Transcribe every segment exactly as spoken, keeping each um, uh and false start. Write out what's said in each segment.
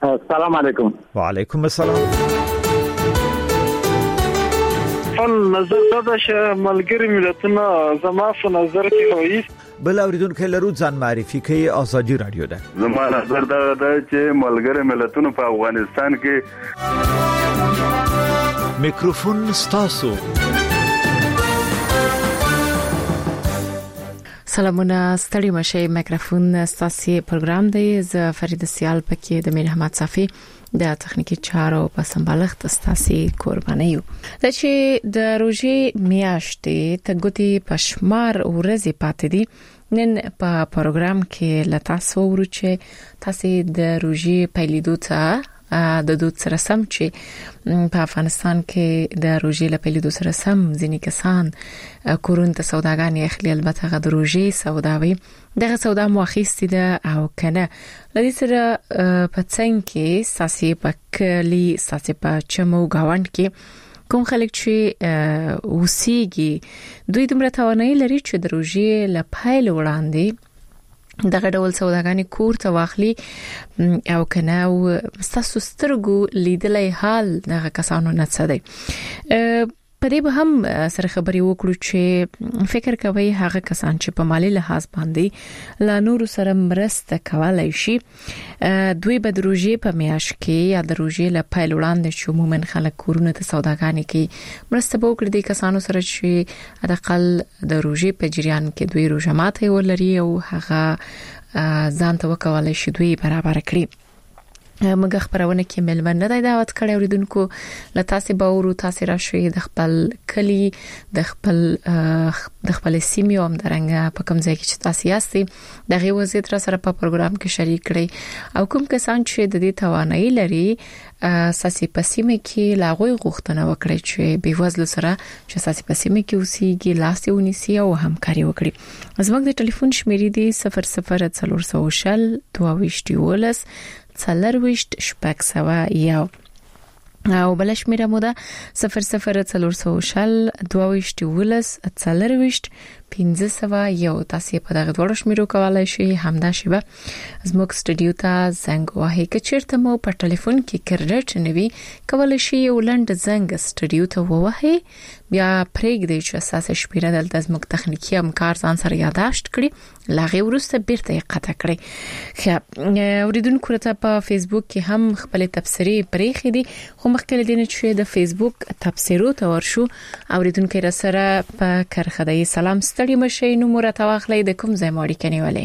السلام علیکم. وعلیکم السلام. فن نظر دا چې ملګری ملتونه زما په نظر کې وایي بل اوریدونکو لرو ځان معرفي کوي ازادي رادیو ده. زما نظر دا ده چې ملګری ملتونه په افغانستان کې میکروفون ستاسو. سلامونه ستړي مشه. میکروفون ستاسو پروګرام دی. زه فرید سیال پکې د میر احمد صافي د تخنیکی چارو په سمبالښت ستاسو قرباني یو. د چې د روزي میاشتې ته ګوتی پښمار ورځې پاتې دي. نن په پروګرام کې لتاسو ورچه تاسو د روزي پیلیدو ته د دوت سره سم چې په افغانستان کې د روزي لپاره سره سم ځینې کسان کورون ته سوداګانې اخلي. البته غد روزي سوداوي دغه سودا مؤخیستی ده او کنه لدې سره په څنګه کې ساسي په کلی ساسي په چمو گاوند کې کوم خلک چې وسیږي دوی دومره توانایي لري چې د روزي لپاره وړاندې دغه ډول سوداګانې کور ته واخلي او کنه او تاسو سترګو لیدلای حال دغه کسانو نه څه دی. په دې به هم سره خبري وکړو چې فکر کوي هغه کسان چې په مالی لحاظ باندې لا نور سره مرسته کولای شي دوی به د روزي په میاش کې یا د روزي لپاره وړاندې چې عموما خلک کورونه ته سوداګانې کوي مرسته وکړي د کسانو سره چې د اقل د روزي په جریان کې دوی روزه ماته ولري او هغه ځان ته وکولای شي دوی برابر کړي. مګه خبرونه کې ملمن نه دی دعوت کړی اوریدونکو لتاسې باورو تاسو راشي د خپل کلی د خپل د خپل سیمې او درنګ په کوم ځای کې چې تاسو یاستئ دغه وضعیت را سره په پروګرام کې شریک کړئ او کوم کسان چې د دې توانایي لري ساسي پسیمه کې لاغوي غوښتنه وکړي چې به وزل سره چې ساسي پسیمه کې اوسېږي لاسي ونیسي او همکاري وکړي. زموږ د ټلیفون شمیرې دی صفر صفر څلور سوه شل دوه ویشت ولس څلرويشت شپږ سوه یو او بل شمیره مو ده صفر صفر څلور سوه شل دوه ویشت ولس څلرويشت پنځه سوه یو. تاسو په دغه ډول شمیرو کولای شئ همدا شیبه زموږ سټډیو ته زنګ وهئ. که چیرته مو په ټلیفون کې کریډټ نوي کولای شئ ولند زنګ سټډیو ته ووهئ بیا پرېږدئ چې اساس شمیره دلته زموږ تخنیکی همکار ځان سره یاداشت کړي لاغه ورسته بیرته قطع کړي. خو اوریدونکو ته په فیسبوک کې هم خپل تبصرې پرېخې دي خو مخکې دینه چې د فیسبوک تبصرو ته ورشو اوریدونکو را سره په کرخدای سلام ستړي مشه نو مرته واخلې د کوم ځای ماړي کني ولې.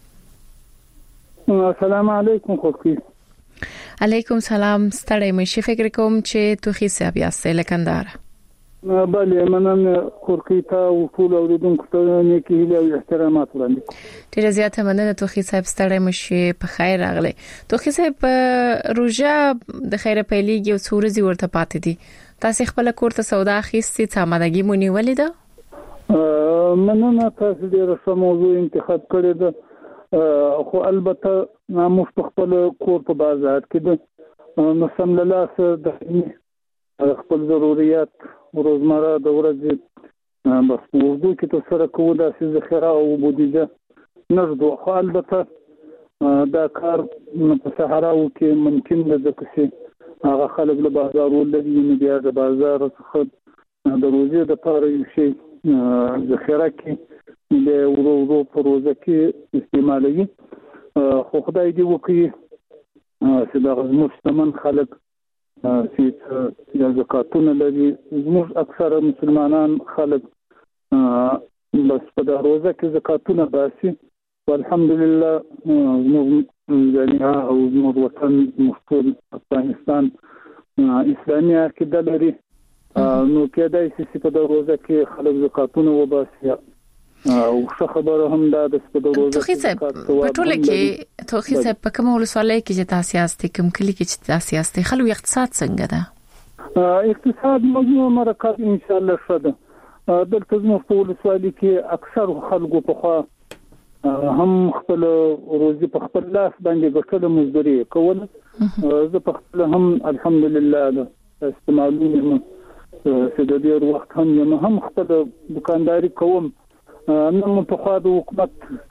السلام علیکم خوکی. علیکم سلام ستړي مشه فکر کوم چې توخي صاحب یاستې لکندار. بله منن خوکی ته او ټول اوریدونکو ته نیکی هیله او احترامات وړاندې. ډیر زیاته مننه توخي صاحب ستړي مشه په خیر راغله. توخي صاحب روزه د خیره پیلېږي او څورزي ورته پاتې دي. تاسو خپل کور ته سودا اخیستي څه آمادګي مونږ ولې ده؟ مننه تاسو ډیره ښه موضوع انتخاب کړی ده خو البته موږ په خپل کور په بازار کې ده نو سم له لاسه د خپل ضرورت روزمره د ورځې بس موضوع کې تاسو سره کوو د ذخیره او بودیجه نرجو خو البته دا کار په صحراو کې ممکن ده چې هغه خلک له بازار ولري نو بیا د بازار څخه د روزي د لپاره یو شی ذخیره کې د ورو ورو پروژه کې استعمالوي خو خدای دې وکړي چې د مستمن خلک چې د زکاتونه لري زموږ اکثره مسلمانان خلک بس په د روزه کې زکاتونه باسي والحمدلله زموږ جامعه او زموږ وطن مشهور افغانستان اسلامي عقیده لري نو کېدای شي چې په د روزه کې خلک زکاتونه وباسي او څه خبره هم دا د سپدروزه توخي صاحب په ټوله کې توخي صاحب په کومه ولسوالۍ کې چې تاسو یاستئ کوم کلی کې چې تاسو یاستئ خلک اقتصاد څنګه ده؟ اقتصاد موضوع مرکز ان شاء الله شته دلته زموږ په ولسوالۍ کې اکثر خلکو په خوا هم خپل روزي په خپل لاس باندې ګټل مزدوري کول زه په خپل هم الحمدلله استعمالوم چې د ډیر وخت هم یم هم خپل دکانداري کوم نن په خوا د حکومت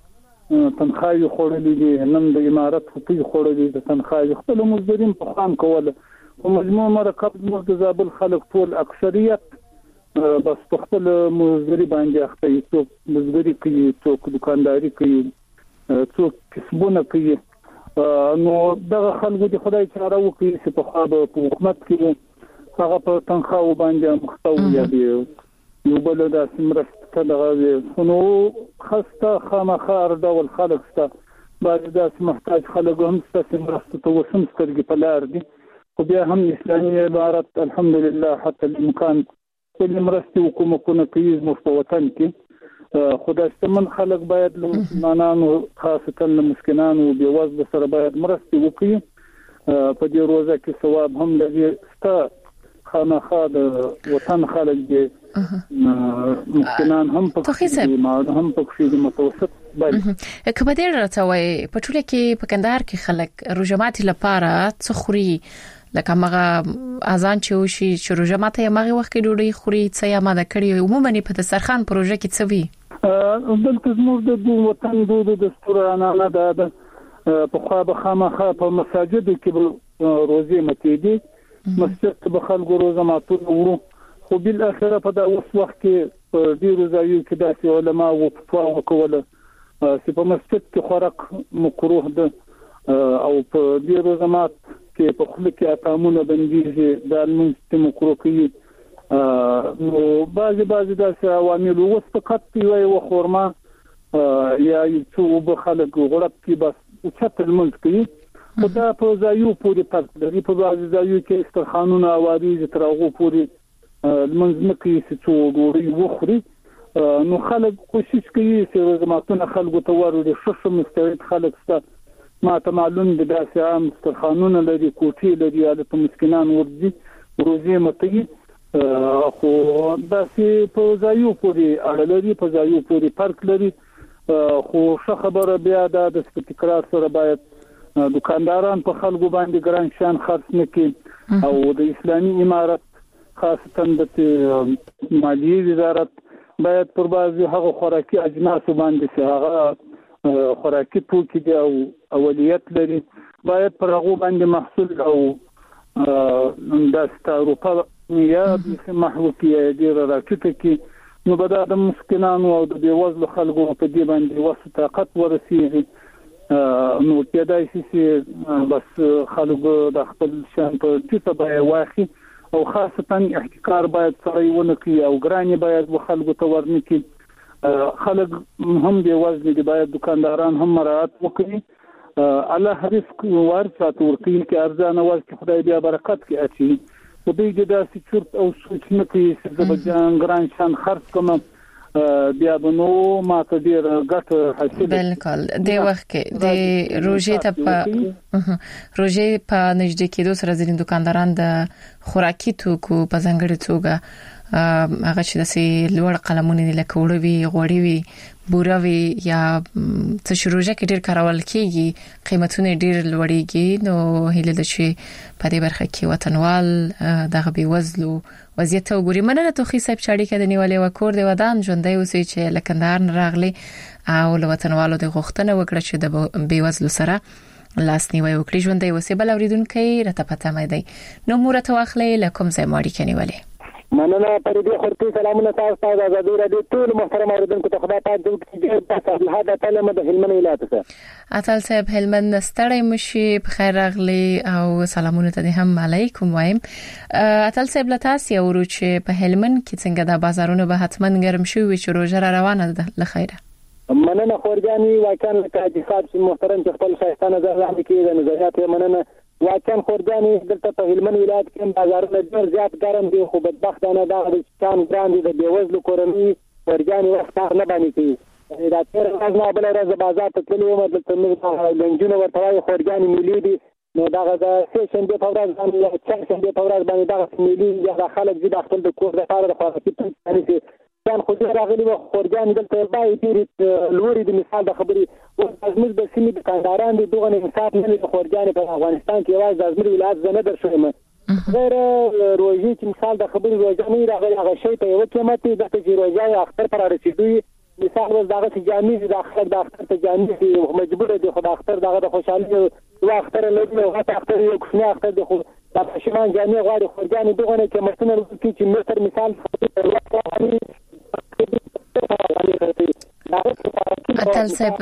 تنخواهی خورلې دي، نن د امارت حقوق خورلې د تنخواهی خپل مزدورین په خام کوله. په مجموع مرکب د زابل خلک ټول اکثریت بس په خپل مزدوري باندې اخته دي. څوک مزدوري کوي، څوک دکانداري کوي، څوک کسبونه کوي. نو دغه خلکو د خدای چاره وکړي چې په خابه په حکومت کې هغه په تنخواه باندې مختو یا دی یو بل د سمرست دغه نو خسته خامخار ډول خلک ستا بعض د محتاج خلک هم ستا سمرست ته وسم سترګې په لار دي. خو بیا هم اسلامي عبارت الحمدلله حتی الامکان کله مرستي حکومتونه کوي زموږ په وطن کې. خدای ستمن خلک باید له مسلمانانو خاصه له مسکینانو او بیوزلو سره باید مرستي وکړي. په دې روزه کې ثواب هم لري. ستا خامخا د وطن خلک دي مسکینان هم پکې ما هم پکې متوسط باندې کبه دې راځوي په ټوله کې په کندهار کې خلک روزماتي لپاره څه خوري، لکه مغه اذان چې وشي چې روزماته یې مغه وخت کې ډوډۍ خوري څه یا ماده کړی عموما په دسترخوان پروژه کې څه وی دلته زموږ د وطن دود دستورانه نه ده. په خوا به خامخا په مساجد کې روزي متيدي، مسجد به خلکو روزماتو ورو. خو بل اخره په دا اوس وخت کې په ډیرو ځایو کې داسې علما او فتوا وکوله چې په مسجد کې خوراک مکروه ده او په ډیرو زمات کې په خله کې اقامونه بنديږي د المنستم مکروه کوي. نو بعضی بعضی داسې عوامل اوس فقط یو خورما یا یو څو به خلک غړپ کې بس چت المنست کوي. خدا په ځایو پورې فرق لري. په بعضی ځایو کې استرخانونه اواري تر هغه پورې المنځ کې چې څو ډوړي وخوري. نو خلک کوشش کوي چې روزماتونه خلکو ته وروري شوشم مستعد خلک ستا ما ته معلوم دي داسې عام استرخانونه لري، کوټې لري، البته مسکینان ورځي روزي متي. خو داسې په ځایو پورې اړه لري، په ځایو پورې فرق لري. خو ښه خبره بیا د تکرار سره باید دکانداران په خلکو باندې ګران شان خرڅ نه کړي او د اسلامي امارت خاصه د مالیې وزارت باید پر بعضی هغه خوراکي اجناس باندې چې هغه خوراکي توکي دي او اولیت لري باید پر هغه باندې محصول او د ستاروپا یا د محو کې ډیر راکټه کې نو بدا د مسکینانو او د بیوزلو خلکو په دې باندې وسه طاقت ورسیږي. نو کېدای شي چې بس خلکو د خپل شان په ټیټه بیا واخی او خاصه احتکار باید سره ونه کوي او ګرانی باید خلکو ته ورنکي. خلک هم دی وزن دي باید دکانداران هم مراعات وکړي. الله رزق ورچات ورکړي کې ارزانه ورکړي خدای بیا برکت کې اچي. په دې کې داسې چورت او سوچ نه کوي چې د بجان ګران شان خرڅ کوم بیا بنو ماته ډیر ګټه حاصل. بالکل د وخت کې د روزي ته په روزي په نږدې کېدو سره ځینې دکانداران د خوراکي توکو په ځانګړي توګه هغه چې د سي لوړ قلمونه لکه وړوي غوړي وي بوراوي یا څه شروجه کې ډیر کارول کیږي قیمتونه ډیر لوړیږي. نو هله د شي په دې برخه کې وطنوال دغه بي وزلو وضعیت وګوري. مننه توخي صاحب چاړي کې د نیولې وکور د ودان ژوندۍ اوسې چې لکندار راغلي او له وطنوالو د غوښتنه وکړه چې د بي وزلو سره لاس نیوي وکړي. ژوندۍ اوسې بل اوریدونکو راته پته مې دی نو مورته واخلې لکم ځای ماړي کې نیولې. مننه پر دې خورتي سلامونه تاسو ته د آزادۍ راډیو ټول محترم اوریدونکو ته خدای پاک دې ډېر تاسو هدا تعالی د هلمند ولایت څخه اتل صاحب هلمند ستړی مشي په خیر راغلی او سلامونه ته هم علیکم وایم. اتل صاحب لتاس یو ورو چې په هلمند کې څنګه د بازارونو به حتمن ګرم شوی چې روزه را روانه ده لخيره. مننه خورجاني واکان لکه حساب چې محترم چې خپل شایستانه نظر راځي کې د نظریات مننه واکان خورجاني دلته په هلمند ولایت کې بازارونه ډېر زیات ګرم دي خو بدبختانه دا د چان ګراندي د بیوزلو کورنۍ خورجاني وخت نه باندې کوي. دا تر ورځ بل ورځ بازار ته تللی و دلته موږ لنجونه ورته وایي خورجاني ملي دي. نو دا د سیشن د پورز باندې یا چرشن د پورز باندې دا ملي یا خلک دي د خپل د کور لپاره د خوراکي توکو ځان خو دې راغلي و خورجان دلته باید ډېر لوري د مثال د خبرې او ازمیر د سیمې د کانداران دي دغه انصاف نه لري خورجان په افغانستان کې یوازې د ازمیر ولایت زنه در شوی مې غیر روزي چې مثال د خبرې روزانه راغلي هغه شی ته یو قیمت د چې روزي اختر پر رسیدوي مثال ول دغه چې جامې د اختر د اختر ته جامې چې مجبور دي خو د اختر دغه د خوشحالي او اختر لږ نو غته اختر یو کوچنی اختر د خو د پښمان جامې غواړي خورجانې دغه نه کې مرتنه کې چې متر مثال اتل صاحب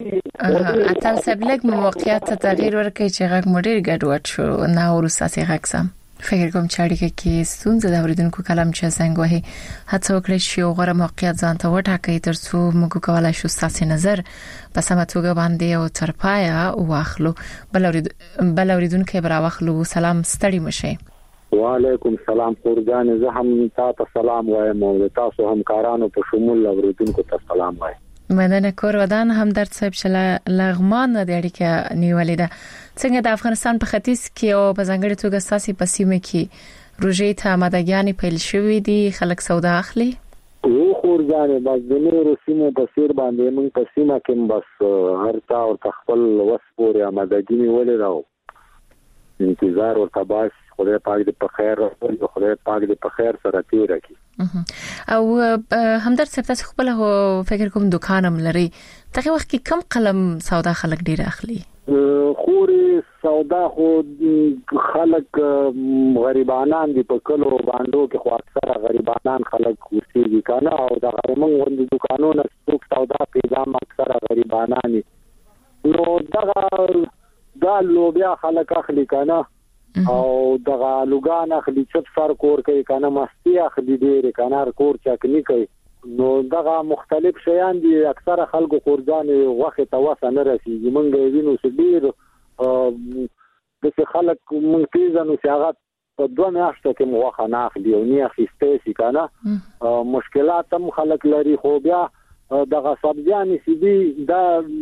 اتل صاحب لګ موقعیت ته تغییر ورکړي چې غږ مډیر ګډوډ شو نه ورساسي غږ سم فکر کوم چې اړیکه کې ستونزه د اوریدونکو کلام چې څنګه وهي هڅه وکړئ چې یو غوړه موقعیت ځان ته وټاکئ ترڅو موږ کولای شو تاسو نظر په سمه توګه باندې او ترپایا واخلو بل اورید بل اوریدونکو برا واخلو سلام ستړي مشه وعلیکم السلام خورجان زه هم تاسو سلام وایم او تاسو همکارانو په شمول اوریدونکو ته سلام وایم مننه کور ودان همدرد صاحب چې لغمان د اړیکه نیولې ده څنګه د افغانستان په ختیځ کې او په ځانګړي توګه ساسي پسیمه کې روزي ته آمادګیانې پیل شوې دي خلک سودا اخلي او خورجانې بس د نورو سیمو په سیر باندې موږ په سیمه کې بس هر تا او تخپل وسپوري آمادګي نیولې راو انتظار ورته باش خدای پاک دې په خیر او خدای پاک دې په خیر سره تیر کړي او همدرد صاحب تاسو خپل فکر کوم دکانم لري دغه وخت کې کم قلم سودا خلک ډیر اخلي خوري سودا خو خلک غریبانان دي په کلو باندې کې خو اکثره غریبانان خلک ورسېږي کنه او د غریبانو د دکانونو څوک سودا پیغام اکثره غریبانان نو دغه دا لوبیا خلک اخلي کنه او دغه لوګان اخلي چپ سر کور کوي کنه مستی اخلي ډیر کنه کور چکنی کوي نو دغه مختلف شیان دي اکثره خلکو خورجان وخت توسه نه رسیږي مونږ وینو چې ډیر د خلک مونږ پیژنو چې هغه په دوه میاشتو کې موخه نه اخلي او نه اخیسته شي کنه مشکلات هم خلک لري خو بیا دغه سبزیان سیدی دا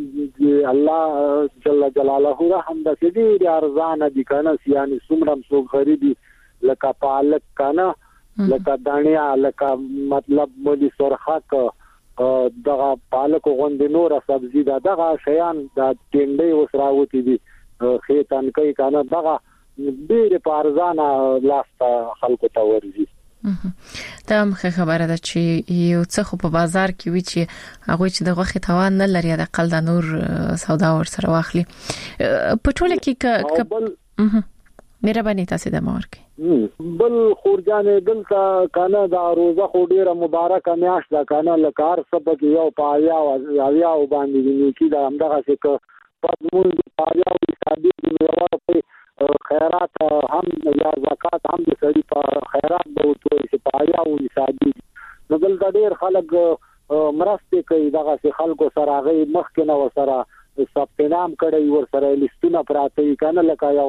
الله جل جلاله رحم د سیدی ارزان دي کنه یعنی څومره سو غریبي لکه پالک کنه لکه دانیا لکه مطلب مولي سرخک دغه پالک غوندې نور سبزی دا دغه شیان د ټینډي وسراوتی دي خېتان کوي کنه دغه ډېر پارزانه لاس خلکو ته ورځي دا مخه خبره ده چې یو څه خو په بازار کې وی چې هغه چې د غوخه توان نه لري د قل د نور سودا ور سره واخلي په ټوله کې ک مهرباني تاسو د مور کې بل خورجانې دلته کنه دا روزه خو ډیره مبارکه میاشت ده کنه لکار سبق یو پایا او یا باندې نیکی دا همدغه څه پدمون پایا او حسابي دی خیرات هم یا زکات هم د سړي په خیرات به وتوي چې پایا او حسابي نو بل ډېر خلک مرسته کوي دغه چې خلکو سره غي مخکې نه وسره سپینام کړي ور سره لیستونه پراته کنه لکه یو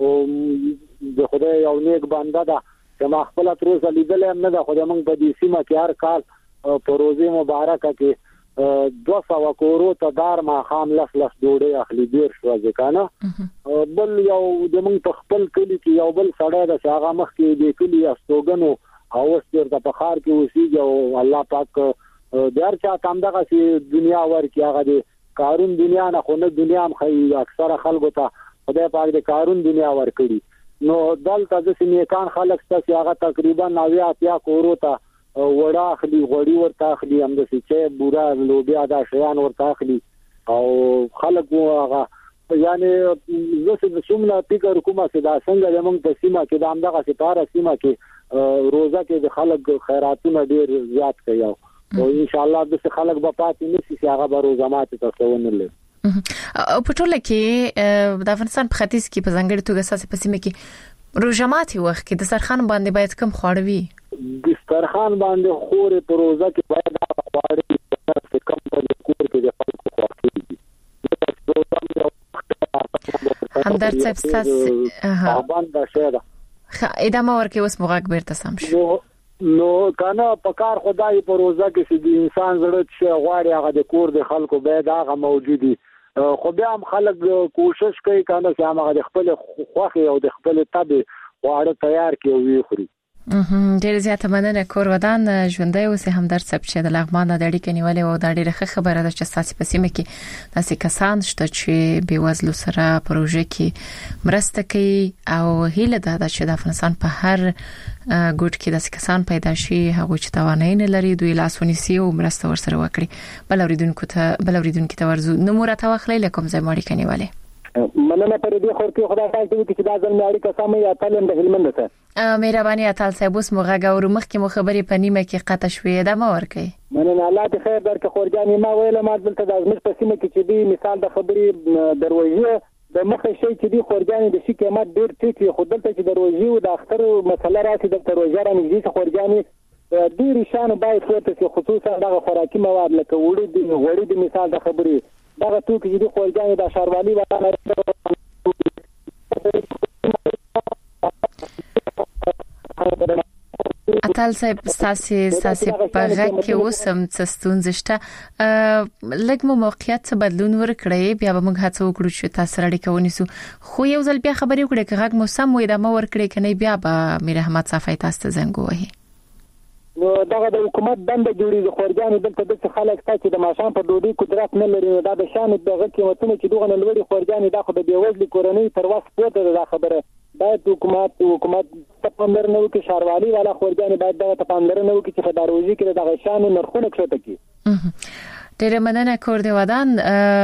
د خدای یو نیک بنده ده چې ما خپل تروسه لیدل هم نه ده خدای موږ په دې سیمه کې هر کال په روزي مبارکه کې دو سو کورو ته دار ما خام لس لس ډوډۍ اخلي ډیر شو ځکه بل یو د موږ په خپل کلی کې یو بل سړی د هغه مخ کې د کلی استوګنو او ستر د فخر کې وسیږي او الله پاک دار چا تام دغه چې دنیا ورکی هغه د کارون دنیا نه خو نه دنیا هم خي اکثره خلکو ته خدای پاک د کارون دنیا ورکړي نو دلته د سیمېکان خلک ستاسو هغه تقریبا نوي اتیا کورو ته وړا اخلي غوړی ورته اخلي هم د چې بورا لوبیا دا شیان ورته اخلي او خلک هغه یعنی زه څه څومره فکر کوم چې دا څنګه موږ په سیمه کې د همدغه ستاره سیمه کې روزه کې د خلک خیراتونه ډیر زیات کوي او ان شاء الله د خلک په پاتې نشي چې هغه به روزه ماته تاسو ونلې او په ټوله کې د افغانستان په ختیځ کې په ځانګړي توګه اساسي پسیمه کې روزه ماته وخت کې د سرخان باندې باید کم خواړه وي د سرخان باندې خورې په روزه کې باید دا خواړه چې کم په کور کې د خلکو خواړه همدرد صاحب تاسو ها باندې شه خا ادامه ورکې اوس مغاک بیرته سم شو نو کنه په کار خدای په روزه کې چې د انسان زړه چې غواړي هغه د کور د خلکو باید هغه موجودي خو بیا هم خلک کوشش کوي کنه چې هغه د خپل خوخي او د خپل طب واړه تیار کوي وي خوري ډېر زیاته مننه. کور ودان ژوندۍ اوسې همدرد صاحب چې د لغمان د اړیکې نیولې او د ډېره خبره ده چې تاسو په سیمه کې داسې کسان شته چې بې وزلو سره پروژه کې مرسته کوي او هیله ده چې د افغانستان په هر ګوټ کې داسې کسان پیدا شي هغه چې توانایي نه لري دوی لاسونی سي او مرسته ورسره وکړي. بل اوریدونکو ته بل اوریدونکو ته ورزو نمبر ته واخلئ لکه کوم ځای اړیکې نیولې. مننه پر دې خور کې خدای تعالی چې دا ځل مې اړیکه سمه یا تعلم د هلمند ته. مهرباني اتل صاحب اوس موږ غوړو مخکې مو خبرې په نیمه کې قطع شوې ده ما ورکې. مننه الله دې خیر درکې خورجانې ما ویل ما دلته د ازمیر په سیمه کې چې دی مثال د خبرې دروازه د مخه شي چې دی خورجانې د شي قیمت ډیر ټیټ خو دلته چې دروازه او د اختر مسله راځي د دروازه رانګږي خورجانې ډیر شان باید ورته چې خصوصا د خوراکي مواد لکه وړي د وړي د مثال د خبرې دا توکي چې د خورجانې د شاروالي وطن اتل صاحب تاسو تاسو په غږ کې اوسم څه ستونزه شته لږ مو موقعیت څه بدلون ورکړی بیا به موږ هڅه وکړو چې تاسو اړیکه ونیسو خو یو ځل بیا خبرې وکړئ چې غږ مو سم وي دا مو ورکړی کني بیا به میر احمد صافی تاسو ته زنګ وهي. نو دغه د حکومت دنده جوړیږي خورجانې دلته د خلک ته چې د ماشام په ډوډۍ قدرت نه لري دا د شان دغه قیمتونه چې دغه لوړي خورجانې دا خو د بیوزلي کورنۍ تر وس پورته ده خبره باید حکومت حکومت په پاملرنه وکړي شاروالي والا خورجانې باید دغه په پاملرنه وکړي چې په داروځي کې دغه شان نرخونه کښته کړي. ډېر مننه کور دی ودان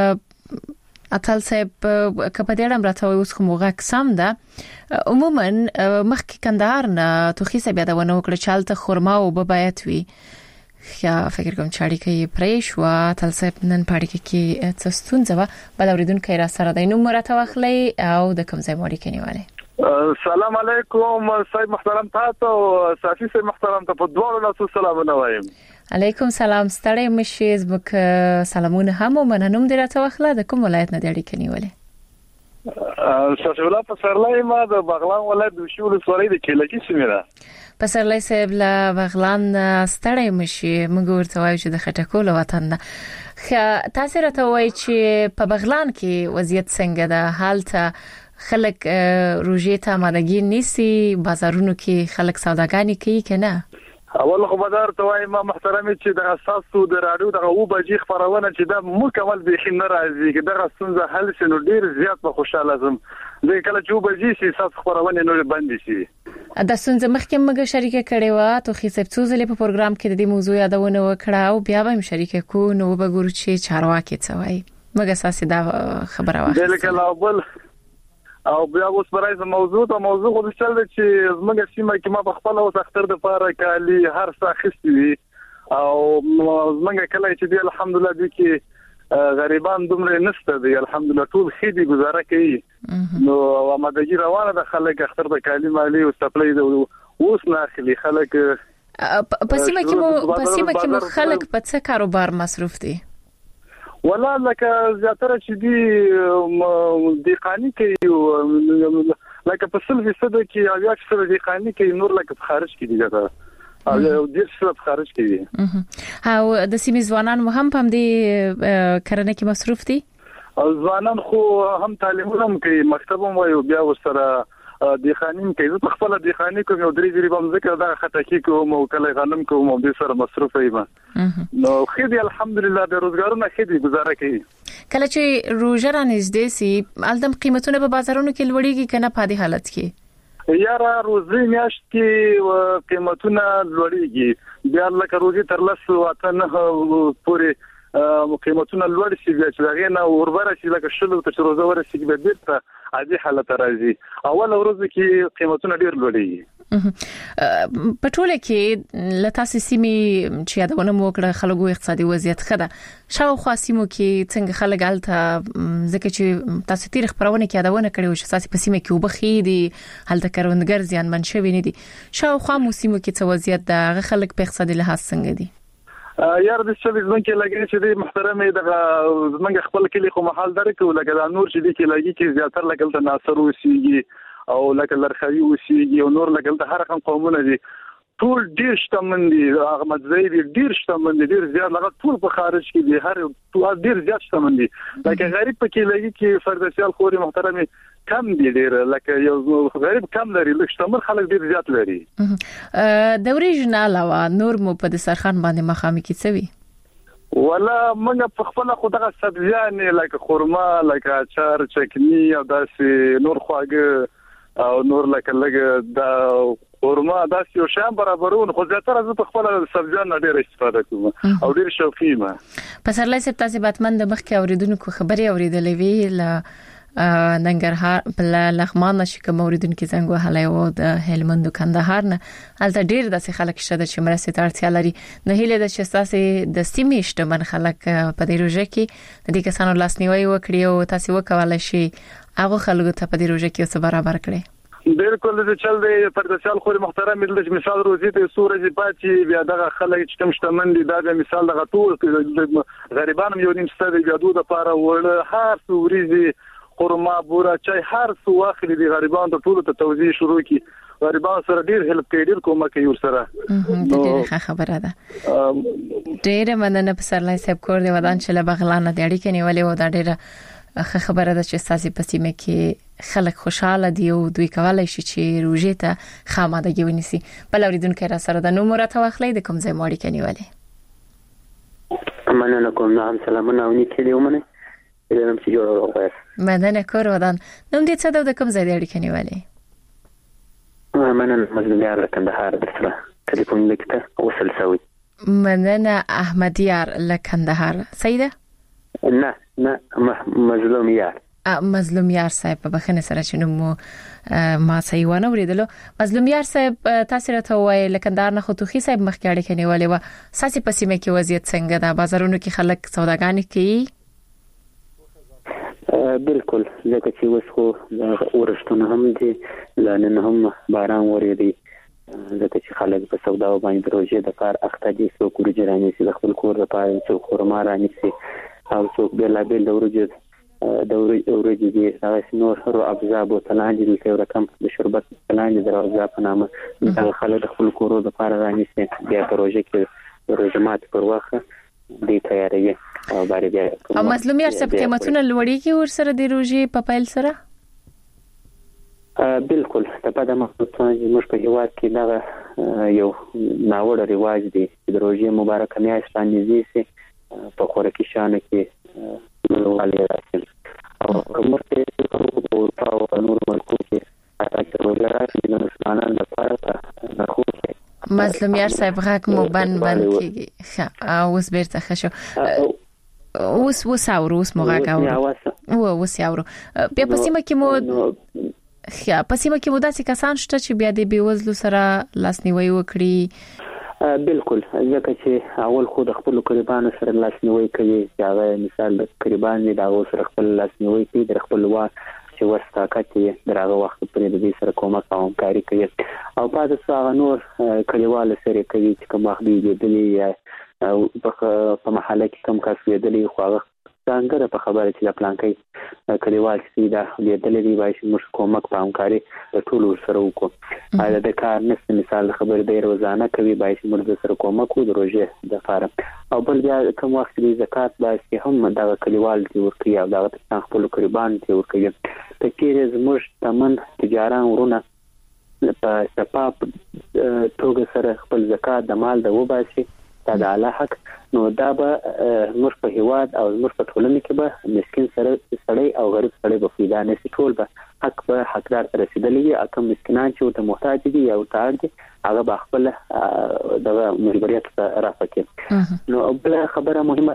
اتل صاحب کپه دې اړم راته اوس کوم وغه سم ده عموما مخکې کندهار نه توخي سبیا دا ونه وکړه چالت خرما او به باید وي یا فکر کوم چې اړیکې پرېښ و اتل صاحب نن پاړیکې کې څه ستونزه و بل اوریدونکو را سره د نوم مرته واخلي او د کوم ځای موري کې نیواله. السلام علیکم صاحب محترم تاسو صافي صاحب محترم ته په دوه لاسو سلامونه وایم. علیکم سلام ستړی مشي زبک سلامونه هم مننوم دې راته واخله د کوم ولایت نه دی اړیکې نیولې. شاشولا پسرلای ما د بغلان ولایت د شول سوري د کلکی سیمه ده. پسرلای صاحب له بغلان ستړی مشي موږ ورته وایو چې د خټکول وطن ده. خ تاسو راته وایي چې په بغلان کې وضعیت څنګه ده حالت خلک روزي ته آمادګي نيسي بازارونو کې خلک سوداګانې کوي کنه. اول خو بازار ته وایم محترم چې د اساسو د راډیو دغه و بجې خبرونه چې دا مکمل به خین راځي چې دغه څنګه حل شنو ډیر زیات په خوشاله زم د کله چې و بجې شي اساس خبرونه نور باندې شي د څنګه مخکې موږ شریکه کړي و ته خو سب څو ځلې په پروګرام کې د دې موضوع یادونه وکړه او بیا به هم شریکه کو نو به ګورو چې چارواکي څه وایي موږ اساسي دا خبره واخلو د کله اول او بیا اوس برای موضوع ته موضوع خو چل چې زموږ سیمه کې ما په خپل اوس اختر د پاره کالي هر څه خستوي او زموږ کله چې دی الحمدلله د کې غریبان دومره نشته دی الحمدلله ټول خېدي گزاره کوي نو آمادګي روانه د خلک اختر د کالي مالی او سپلای د اوس نه اخلي خلک په سیمه کې مو په سیمه کې مو خلک په څه کاروبار مصروف دي ولا لکه زیاتره چې دی دیقانی کوي لکه په سل فیصد کې او یا چې دیقانی کوي نور لکه خارج کې دي دا او ډیر څه خارج کوي او د سیمې ځوانان مو هم په دې کرنه کې مصروف دي ځوانان خو هم تعلیمونه کوي مکتب هم وایو بیا وسره دیخانین کوي زه خپل دیخانی کوم یو درې درې بم ذکر دا خټکی کوم او کله غنم کوم او د سره مصروف یم نو خېدي الحمدلله د روزګارونو خېدي گزاره کوي کله چې روزګار نږدې سي الدم قیمتونه په بازارونو کې لوړیږي کنه په دې حالت کې یاره روزي میاشت کې قیمتونه لوړیږي بیا لکه روزي تر لاسو وطن پورې قیمتونه لوړ شي چې دغه نه وربره شي لکه شلو ته روزه ورسي به بیرته عادي حالت راځي اول ورځ کې قیمتونه ډیر لوړیږي په ټوله کې لته سیمې چې یادونه مو کړه خلکو اقتصادي وضعیت خده شاوخوا سیمو کې څنګه خلک الته ځکه چې تاسو تیر خبرونه کې یادونه کړې چې تاسو په سیمه کې وبخي دي هلته کروندګر زیان منشوي نه دي شاوخوا مو سیمو کې څه وضعیت ده خلک په اقتصادي لحاظ څنګه دي یار د څه ځکه کې لګي چې د محترمه دغه زمونږ خپل کلی خو محل درکو لکه د نور چې د کې لګي چې زیاتره لکه د ناصر وسیږي او لکه لرخوي وسیږي او نور لکه د هر رقم قومونه دي ټول ډیر شتمن دي احمد زید ډیر شتمن دي ډیر زیات لږ ټول په خارج کې دي هر ټول ډیر زیات شتمن دي لکه غریب پکې لګي چې فردسیال خوري محترمي کم دي ډیر لکه یو غریب کم لري لکه شتمن خلک ډیر زیات لري د ورېجو علاوه نور مو په دسترخوان باندې مخامخ کیڅوي ولا موږ په خپل خدغه سبزیان لکه خرما لکه اچار چکنی او داسې نور خواږه او نور لکه لګ د خرما داسې یو شان برابرون خو زیاتره زه په خپل سبزیان ډېر استفاده کوم او ډېر شوقي یم پسرلی صاحب تاسو باتمن د مخکې اوریدونکو خبري اوریدلې وی ل ننګرهار بل لغمان چې کوم اوریدونکو څنګه وهلای وو د هلمند کندهار نه الته ډېر داسې خلک شته چې مرسته ته اړتیا لري نه هیله د چې تاسو د سیمې شتمن خلک په دې روزه کې د دې کسانو لاسنیوي وکړي او تاسو وکولای شي هغه خلکو ته په دې روزه کې څه برابر کړي بالکل د چل دی پردسیال خوري محترم د مثال روزي ته سورج پاتې بیا دغه خلک چې کوم شتمن دي دا د مثال دغه ټول غریبانو یو نیم ستړي بیا دوه لپاره وړ هر سوريزي خرما بورا چای هر څو واخلي دي غریبانو ته ټول ته توزیع شروع کی غریبانو سره ډیر هلپ کوي ډیر کومه کوي ورسره ډیره خبره ده ډیره مننه پسرلی صاحب کور دی ودان چې له بغلان د اړیکې نیولې و دا ډیره خبره ده چې ساسي پسیمه کې خلک خوشاله دي او دوی کولای شي چې روزه ته خامادګي ونیسي بل اوریدونکو را سره د نو مرته واخلې د کوم ځای ماړی کني ولې مننه کوم نام سلامونه او نیکه دی ومنه علم چې جوړ راغلی مننه کور ودان نو دې څه د کوم ځای د اړیکې نیولې مننه مزلمیار کندهار درسره ټلیفون لیکته وصل شوی مننه احمدیار لکندهار سیده نه نه مظلومیار مظلومیار صاحب په بخنه سره چې نو ما سیوانه ورېدلو مظلومیار صاحب تاسو راته وای لکندار نه خطوخي صاحب مخکړه کې نیولې و ساسي پسیمه کې وضعیت څنګه ده بازارونو کې خلک سوداګانې کوي بالکل ځکه چې وسخو ورشتونه هم دي لانه هم باران ورېدي ځکه چې خلک په سودا باندې روزه د کار اخته دي څو کورجرانې سي د خپل کور لپاره څو خرما راني سي او څو بل بل د ورجه د ورجه دي هغه نور هرو ابزاب او تلاندې د یو رقم د شربت تلاندې د ابزاب په نامه د خلک د خپل کور لپاره راني سي بیا روزه کې روزمات پر واخه دې تیارې او باندې بیا او مظلومیار څه قیمتونه لوړی کې ور سره د روزي په پایل سره بالکل په پدې مخکې موږ په هیواد کې دا یو ناوړه رواج دی چې د روزي مبارکه میاشت باندې زی په خوراکي شانه کې نووالی راځي او موږ ته په نور ملکو کې اته روزه راځي د مسلمانانو لپاره نه خوښه مظلومیار صاحب غاک مو بند بند کیږي او اوس بیرته خشو اوس وساورو اوس مو غاک او او اوس یاورو بیا پسیمه کې مو خیا پسیمه کې مو داسې کسان شته چې بیا د بیوزلو سره لاسنیوي وکړي بالکل ځکه چې اول خو د خپل قربانو سره لاسنیوي کوي هغه مثال د قربان دی دا سره خپل لاسنیوي کوي د خپل وا چې ورستاکت یې دراغه وخت پرې د دې سره کومه همکاري کوي او پاتې څنګه نور کلیوال سره کوي چې کوم وخت دی دلی او په محله کې کوم کس ویدلی خو هغه څنګه په خبره چې د پلان کوي کلیوال چې دا ویدلی دی وایي چې موږ کومک په همکاري ټول سره وکړو دا د کار نس مثال خبر دی روزانه کوي وایي چې موږ سره کومک وکړو د روزه د فارم او بل بیا کوم وخت دی زکات باسي هم دا کلیوال دی ورکړي او دا خپل قربان دی ورکړي ته چیرې زموږ تمن تجاران ورونه په شفاف توګه سره خپل زکات د مال د وباسي دا د الله حق نو دا به موږ په هیواد او موږ په ټولنه کې به مسکین سره سړی او غریب سړی به پیدا نشي ټول به حق به حقدار ته رسیدلی وي اکه مسکینان چې ته محتاج دي او تاړ دي هغه به خپل د مجبوریت رافقي نو بل خبره مهمه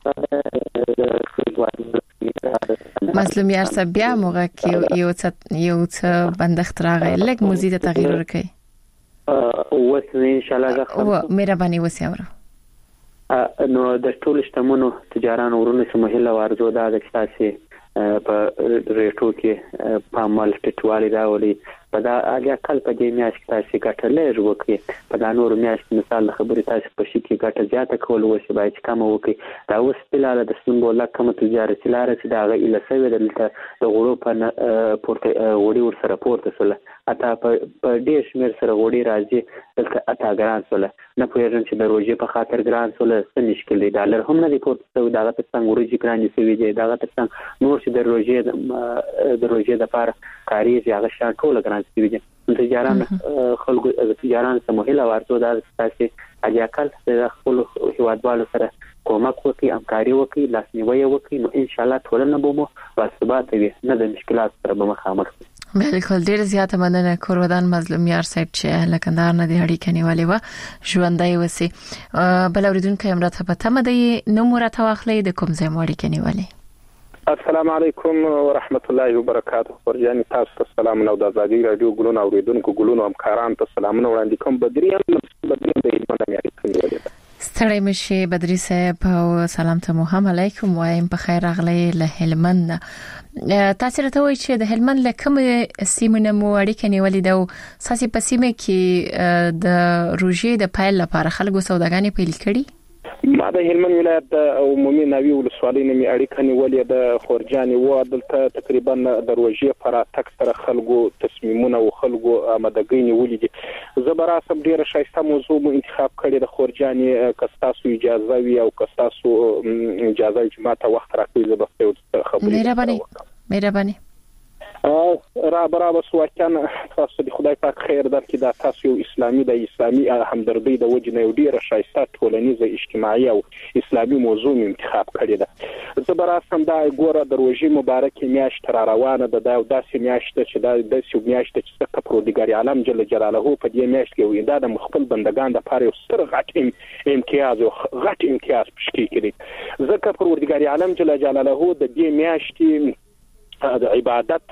مظلومیار صاحب بیا موږ کې یو څه یو څه بندښت راغی لکه مزید تغییر ورکړي او ان شاء الله او مهرباني وسیاوره نو د ټول شتمنو تجارانو ورونو سمهله ورزو دا د تاسو په ریټو کې په عمل ټټوالي راولي په دا اړیا کال په دې میاشت کې تاسو ګټه لږ وکړي په دا نور میاشت مثال خبرې تاسو په شي کې ګټه زیاته کول وشي باید کم وکړي دا اوس بلاله د سیمبول کوم تجارتي لار چې دا غي له سوي دلته د غړو په پورته وړي ور سره پورته سره اته په ډیر شمیر سره وړي راځي دلته اته ګران سره نه پوهیږم چې د روزي په خاطر ګران سره څه مشکل دی ډالر هم نه دی پورته سوي دا غته څنګه ورجی ګران سوي دی دا غته څنګه نور چې د روزي د روزي د لپاره کاری هغه شان ټول ګران سوي دي تجاران خلکو تجاران سموهله ورته دا تاسو اجاکل د خپل هیوادوالو سره کومک وکي همکاري وکي لاسنیوي وکي نو ان شاء الله ټولنه به مو واثبات وي نه د مشکلات سره به مخامخ بالکل ډیر زیاته مننه کورودان مظلوم یار صاحب چې لکندار نه دی اړیکه نیولې و ژوندۍ وسی بل اوریدونکو امراته په تمه دی نو مرته واخلې د کوم ځای اړیکه نیولې السلام علیکم ورحمت الله وبرکاته ورجاني تاسو سلام نو د ازادي رادیو ګلونو اوریدونکو ګلونو همکاران ته سلامونه وړاندې کوم بدریم بدریم د ایمان اړیکه نیولې ستړی مشه بدري صاحب او سلام ته محمد علیکم وایم په خیر راغلی له هلمند تاسو راته وایئ چې د هلمند له کوم سیمه مو اړیکه نیولې ده ساسي په سیمه کې د روژې د پایل لپاره خلکو سوداګانې پیل کړي ما د هلمند ولایت د عمومي ناوی ولسوالۍ نومي اړیکه نیولې د خورجاني و دلته تقریبا د روژې پر تک سره خلکو تصمیمونه او خلکو آمادګۍ نیولې دي زبر اسم ډیره شایسته موضوع مو انتخاب کړی د خورجاني کستاسو اجازه وی او کستاسو اجازه چې ماته وخت راکوي زبر خبرې مهرباني مهرباني را برابر سوچان تاسو د خدای پاک خیر درکړي دا تاسو اسلامي د اسلامي همدردی د وجنه یو ډیره شایسته ټولنیزه اجتماعي او اسلامي موضوع انتخاب کړی ده زبر اسم دا ګوره د روژې مبارک میاشت را روانه ده دا داسې میاشت چې دا د سیو میاشت چې څخه پروردګار عالم جل جلاله په دې میاشت کې ویندا د مخبل بندگان د پاره سر غټ امتیاز او غټ امتیاز پښتي کړي ځکه پروردګار عالم جل جلاله د دې میاشت د عبادت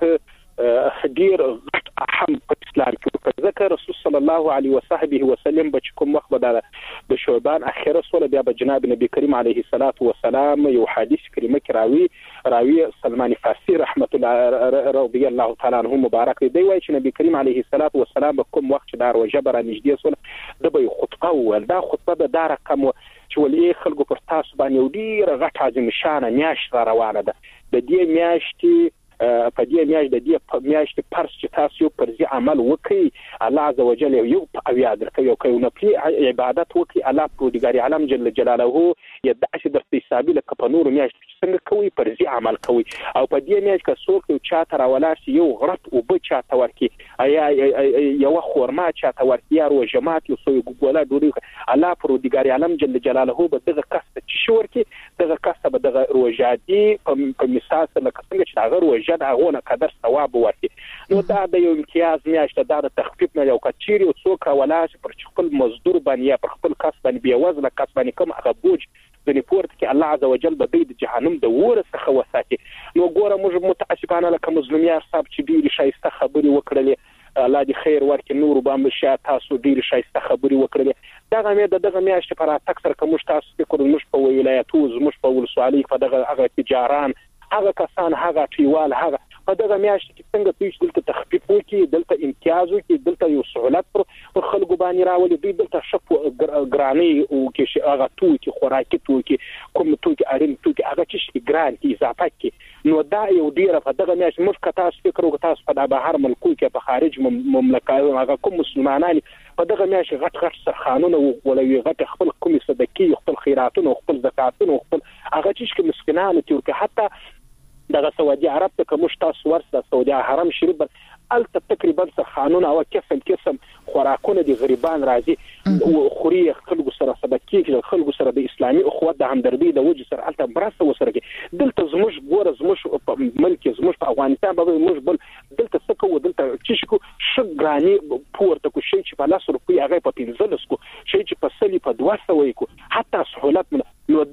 ډیر غټ اهم په اسلام کې ذکر رسول صلی الله علیه وصحبه وسلم بچ کوم وخت به د شعبان اخره سره بیا به جناب نبی کریم علیه الصلاۃ والسلام یو حدیث کریمه کراوی راوی سلمان فارسی رحمت الله رضی الله تعالی عنہ مبارک دی وایي چې نبی کریم علیه الصلاۃ والسلام کوم وخت دار وجبر نږدې سره د به خطبه ول دا خطبه د دار کم چې ولې خلکو پر تاسو باندې ډیر غټ عظیم شان میاشت روانه ده د دې میاشتې په دې میاشت د دې میاشت پرس چې تاسو یو پرځي عمل وکړي الله عزوجل یو په یاد درکوي او کوي نو په عبادت وکړي الله پروردګار عالم جل جلاله یې د اشه د حسابي لکه په نور میاشت څنګه کوي پرځي عمل کوي او په دې میاشت کې څوک یو چاته راولاسي یو غرط او به چاته ورکی ایا یو خورما چاته ورکی یا رو جماعت یو سوی ګولا ډوري الله پروردګار عالم جل جلاله به دغه کس چې شور کې دغه کس به دغه روزادي په مثال لکه څنګه چې هغه جد هغه قدر ثواب ورکړي نو دا د یو امتیاز میاشت دا د تخفیف نه یو کچيري او څوک ولاش پر خپل مزدور باندې پر خپل کس باندې بیا وزن کس باندې کوم هغه بوج د نپورت کې الله عزوجل به د جهنم د ور څخه وساتي نو ګوره موږ متاسفانه لکه مظلومیار صاحب چې ډیر شایسته خبري وکړلې الله دې خیر ورکړي نور باندې شاه تاسو ډیر شایسته خبري وکړلې دغه مې د دغه میاشت پر تکثر کوم تاسو فکر موږ په ولایتو موږ په ولسوالۍ په دغه هغه تجاران هغه کسان هغه ټیوال هغه په دغه میاشت کې څنګه دوی دلته تخفیف وکړي دلته امتیاز وکړي دلته یو سہولت پر خلکو باندې راولي دوی دلته شپ ګرانی او کې هغه توکي خوراکي توکي کوم توکي اړین توکي هغه چې ګران کې اضافه کې نو دا یو ډیره په دغه میاشت موږ کتاس فکر وکړو تاسو په بهر ملکو کې په خارج مملکت هغه کوم مسلمانان په دغه میاشت غټ غټ سرخانونه ولوي غټ خپل کوم صدقې خپل خیراتونه خپل زکاتونه خپل هغه چې مسکینانو ترکه حتی دغه سعودي عرب ته کوم تاسو ورسره سعودي حرم شریف الته تقریبا سرخانونه او قسم قسم خوراکونه د غریبان راځي او خوري خلکو سره صدقې خلکو سره د اسلامي اخوت د همدردی د وجه سره الته برسه وسره کې دلته زموږ ګوره زموږ په ملک زموږ په افغانستان به موږ بل دلته څه کوو دلته چې کو شګرانی پورته کو شي چې په لاس روپی هغه په پنځلس کو شي چې په سلی په دوه سوې کو حتی سہولت نو دلته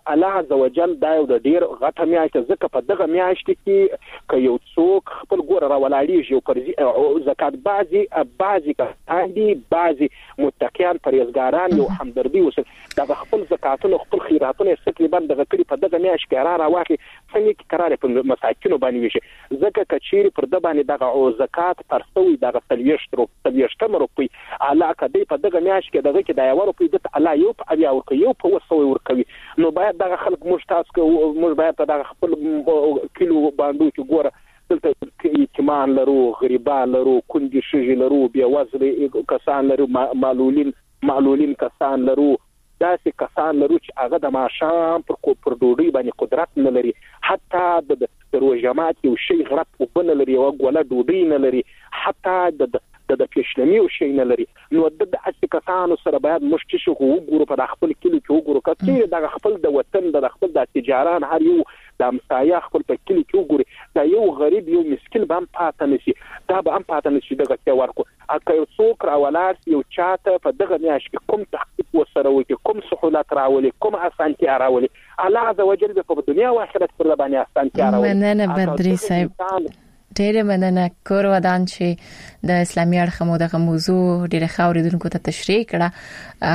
الله عزوجل دا یو د ډیر غټه میاشت ځکه په دغه میاشت کې ک یو څوک خپل ګور راولاړي یو فرضي زکات بعضي بعضي کاندي بعضي متقین پرهیزګاران یو همدردي وسه دا خپل زکاتونه خپل خیراتونه تقریبا دغه کړي په دغه میاشت کې را راوخي څنګه کې قرار په مساکینو باندې وشي ځکه کچيري پر د باندې دغه زکات پرسوي دغه تلويشت رو تلويشت روپی الله کدی په دغه میاشت کې دغه کې د یو روپی د الله یو په بیا ورکوي یو په وسوي ورکوي نو باید دغه خلک مشتاس کو موږ باید په دغه خپل کیلو باندې چې ګوره دلته یتیمان لرو غریبان لرو کونډي شږي لرو بیا وزري کسان لرو معلولین معلولین کسان لرو داسې کسان لرو چې هغه د ماشام پر پر ډوډۍ باندې قدرت نه لري حتی د روزمات یو شی غرب وبن لري او غوله ډوډۍ نه لري حتی د د پښلمي او شي نه لري نو د داسې کسانو سره باید مشتي شو وګورو په خپل کلی کې وګورو کله د خپل د وطن د خپل د تجاران هر یو د امسایا خپل په کلی کې وګوري دا یو غریب یو مسکین به هم پاتې نشي دا به هم پاتې نشي دغه څه ورکو اکه یو څوک راولار یو چاته په دغه میاش کې کوم تحقیق وسره وکي کوم سهولت راولي کوم اسانتیا راولي الله عزوجل په دنیا او آخرت پر باندې اسانتیا راولي مننه بدري صاحب ډېر مننه کور ودان چې د اسلامي اړخ مو دغه موضوع ډېر خاوریدونکو ته تشریح کړه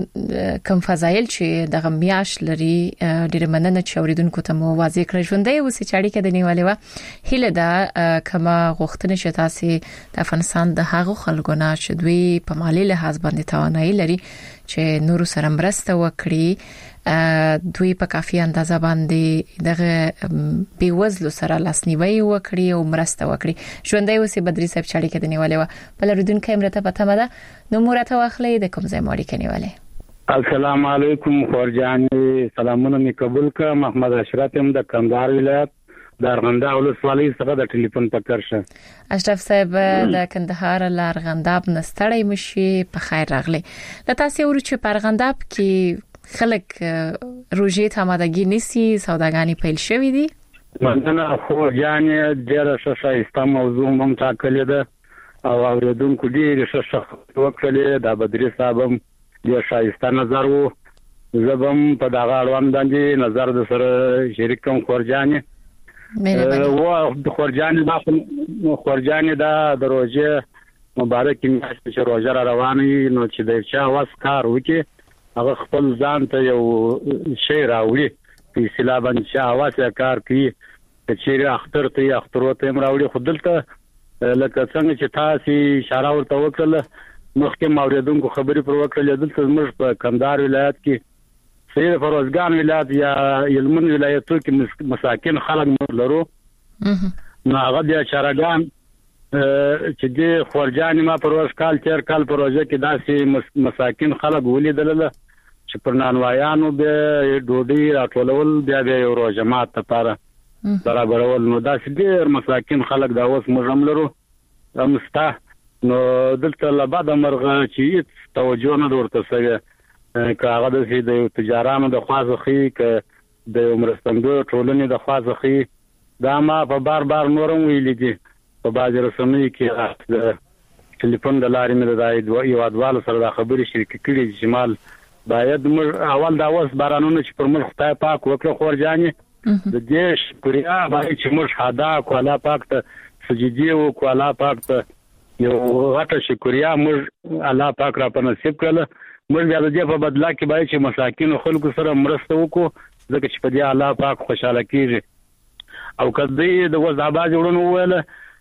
او کوم فضایل چې دغه میاش لري ډېر مننه چې اوریدونکو ته مو واضح کړ ژوندۍ اوسې چاړي کې د نیولې و هله دا کما غوښتنه چې تاسو د افغانستان د هغو خلکو نه چې دوی په مالی لحاظ باندې توانایي لري چې نور سره مرسته وکړي دوی په کافي اندازه باندې دغه بیوزلو سره لاسنیوي وکړي او مرسته وکړي ژوندۍ اوسې بدري صاحب چاړي کې د نیولې و بل ردونکو امرته پته مده نو مرته واخلې د کوم ځای ماړي کې نیولې السلام علیکم خورجان سلامونه می قبول ک محمد اشرف هم د کندهار ولایت د ارغنداب ولسوالۍ څخه د ټلیفون پکړ شه اشرف صاحب د کندهار ل ارغنداب نستړی مشي په خیر راغلی د تاسو ورچ په ارغنداب کې خلک روجي ته آمادګي نسی سوداګانی پیل شوې دي مننه خو یعنی ډیره شایسته موضوع هم ټاکلې ده او اوریدونکو ډیره شایسته وکړلې د بدري صاحب هم ډیره شایسته نظر وو زبم په دغه اړوند باندې نظر د سره شریک کوم خورجاني او د خورجاني د خورجاني د روزه مبارک میاشت چې روزه روانه نو چې د چا واس کار وکي هغه خپل ځان ته یو شی راوړي په اصطلاح باندې چې اواسه کار کوي چې اختر ته اختر ته راوړي خودلته لکه څنګه چې تاسو اشاره ورته وکړه مخکې موریدونکو خبرې پر وکړل دلته موږ په کندهار ولایت کې سید فروزګان ولایت یا یلمن ولایتو کې مساکین خلک لرو نو هغه د چارګان چې د خورجان ما پروژ کال تیر کال پروژه کې داسې مساکین خلک ولیدل چې پر نانوایانو به ډوډۍ راټولول بیا به یو روزمات لپاره برابرول نو داسې ډېر مساکین خلک دا اوس موږ لرو امستا نو دلته لبا د مرغه چې توجه نه ورته سوي کاغه د تجارانو د خوازخي ک د عمرستندو ټولنې د خوازخي دا ما په بار بار نورم ویل دي په بازار رسمي کې د ټلیفون د لارې مې د یو ادوال سره د خبرې شریک کړي جمال باید اول دا اوس بارانونه چې پر ملک خدای پاک وکړه خورجاني د دې شکریا باید چې موږ حدا کولا پاک ته سجدي او کولا پاک ته یو غټه شکریا موږ الله پاک را په نصیب کړل موږ بیا د دې په بدلا کې باید چې مساکین خلکو سره مرسته وکړو ځکه چې په دې الله پاک خوشاله کیږي او کله د وځاباز وړونو ویل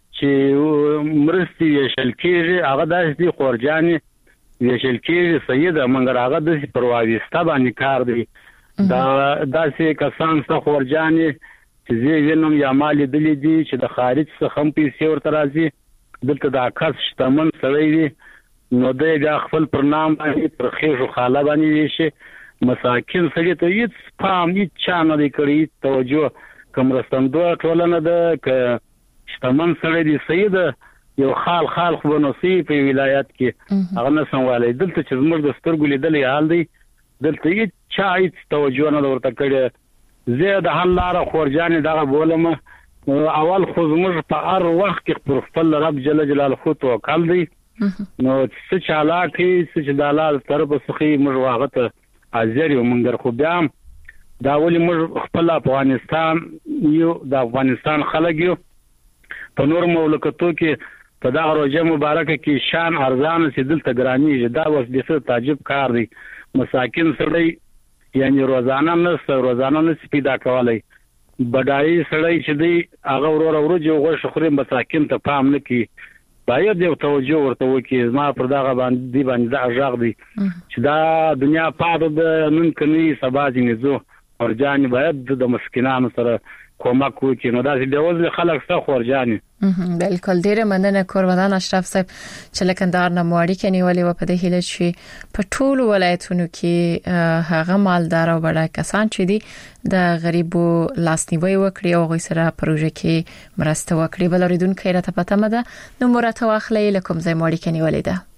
چې مرستي وشل کیږي هغه داسې خورجاني وشل کیږي سید منګر هغه د پرواويستا باندې کار دی دا داسې کسان څخه خورجاني چې زی وینم یا مال دلی دي چې د خارج څخه هم پیسې ورته راځي دلته د اکاس شتمن سړی دی نو د خپل پرنام باندې ترخیش خاله باندې شي مساکین سړي ته هیڅ پام هیڅ چانه دی کړی توجه کوم رستندو ټولنه ده ک شتمن سړی دی سید یو خال خال خو نصیب په ولایت کې هغه نه سموالی دلته چې زموږ د سترګو لیدلې حال دی دلته هیڅ چا هیڅ توجه نه ورته کړی زه د حل لاره خورجانې دغه بولم اول خو زموږ په هر وخت کې پر خپل رب جل جلاله توکل دی نو څه چالاکي څه چې د الله طرف څخه موږ واغته حاضر یو منګر خو بیا دا ولې موږ خپل افغانستان یو د افغانستان خلک یو په نور مملکتو کې په دا روزه مبارکه کې شان ارزان سي دلته ګراني دا اوس د څه تعجب کار دی مساکین سړی یعنی روزانه نه روزانه نه پیدا کولای بډای سړی چې دی هغه ورور ورجو غوښ خوري مساکین ته پام نه کی باید یو توجه ورته وکړي ما پر دا باندې باندې دا ژغ دی چې دا دنیا پاده د نن کني سبا جنزو ورجان باید د مسکینانو سره کومک وکړي نو دا چې د وزل خلک څخه خورجاني بالکل ډیره مننه کورودان اشرف صاحب چې لکندار نه موړی کني ولې و په دې هله شي په ټول ولایتونو کې هغه مالدار او بډای کسان چې دي د غریبو لاسنیوي وکړي او غوي سره پروژه کې مرسته وکړي بل اوریدونکو راته پته مده نو مرته واخلې لکم ځای موړی کني ولې ده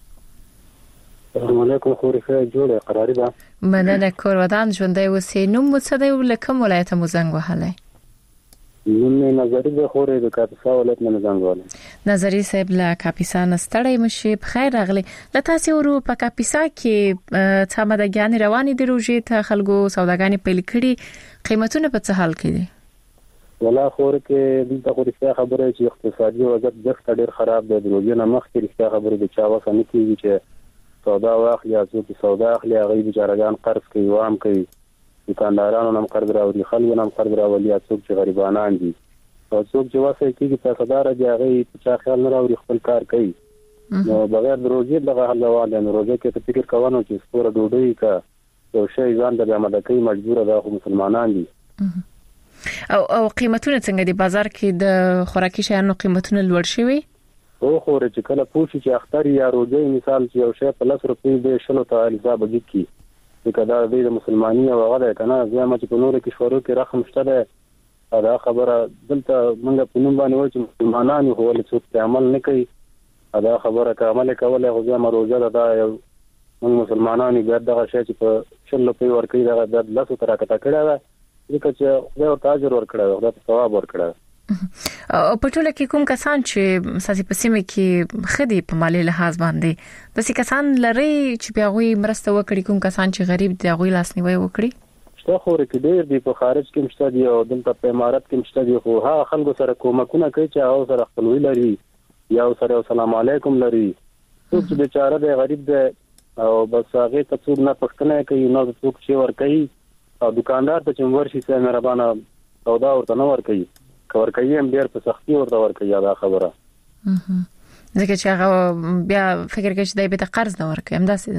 السلام علیکم خوريخه جوړه قراری ده مننه کورودان ژوندۍ وسې نو مڅدې ولکم ولایت مو زنګ وهلای نن نظری د خورې د کاپیسا ولایت نه زنګ وهلای نظری صاحب لا کاپیسا نستړی مشي بخیر راغلی لته سی ورو په کاپیسا کې څه مدګانی رواني دی روزي ته خلکو سوداګانی پیل کړي قیمتونه په څه حال کې دي ولا خور کې د خوري خبره چې اقتصادي وضعیت ډېر ډېر خراب دی د روزي نه مخکې رښتیا خبره د چا وسه نه کیږي چې سودا واخلي یا څوک سودا اخلي هغه بیچارهګان قرض کوي وام کوي دکاندارانو هم قرض راوړي خلکو هم قرض راوړي یا څوک چې غریبانان دي او څوک چې واسه کیږي پیسادار دي هغه په خیال نه راوړي خپل کار کوي نو بغیر د روزي دغه حل روان دي نو روزي کې ته فکر کوونو چې سپوره ډوډۍ کا یو شی ځان د آماده کوي مجبور ده خو مسلمانان دي او او قیمتونه څنګه دي بازار کې د خوراکي شیانو قیمتونه لوړ شوي او خو چې کله پوښي چې اختر یا روزي مثال چې یو شی په لس روپۍ به شلو ته حساب وکړي چې کدا د مسلمانۍ او هغه کنه زما چې په نور کې شورو کې رقم شته ده دا خبره دلته موږ په نوم باندې وایو چې مسلمانانو هو له څه عمل نه کوي دا خبره کامل کوله خو زما روزه ده یو موږ مسلمانانو به دغه شی چې په شلو په ور کوي دغه د لاسو تر کټه کړه ده چې خدای او تاجر ور کړه خدای په ثواب ور کړه او په ټوله کې کوم کسان چې ساسي پسیمه کې خدي په مالی لحاظ باندې د سې کسان لري چې بیا غوي مرسته وکړي کوم کسان چې غریب دي غوي لاسنیوي وکړي شته خو ورته ډېر دی په خارج کې مشته دي او دلته په امارات کې مشته دي خو ها خلکو سره کومکونه کوي چې او سره خپلوي لري یا سره السلام علیکم لري څوک چې بیچاره دی غریب دی او بس هغه ته څوک نه پښتنه کوي نو څوک چې ور کوي او دکاندار ته چې ورشي سره مهربانه سودا ورته نه ور کوي کور کوي هم ډیر په سختي ورته ور کوي دا خبره ځکه چې هغه بیا فکر کوي چې دای به قرض نه ور کوي همداسې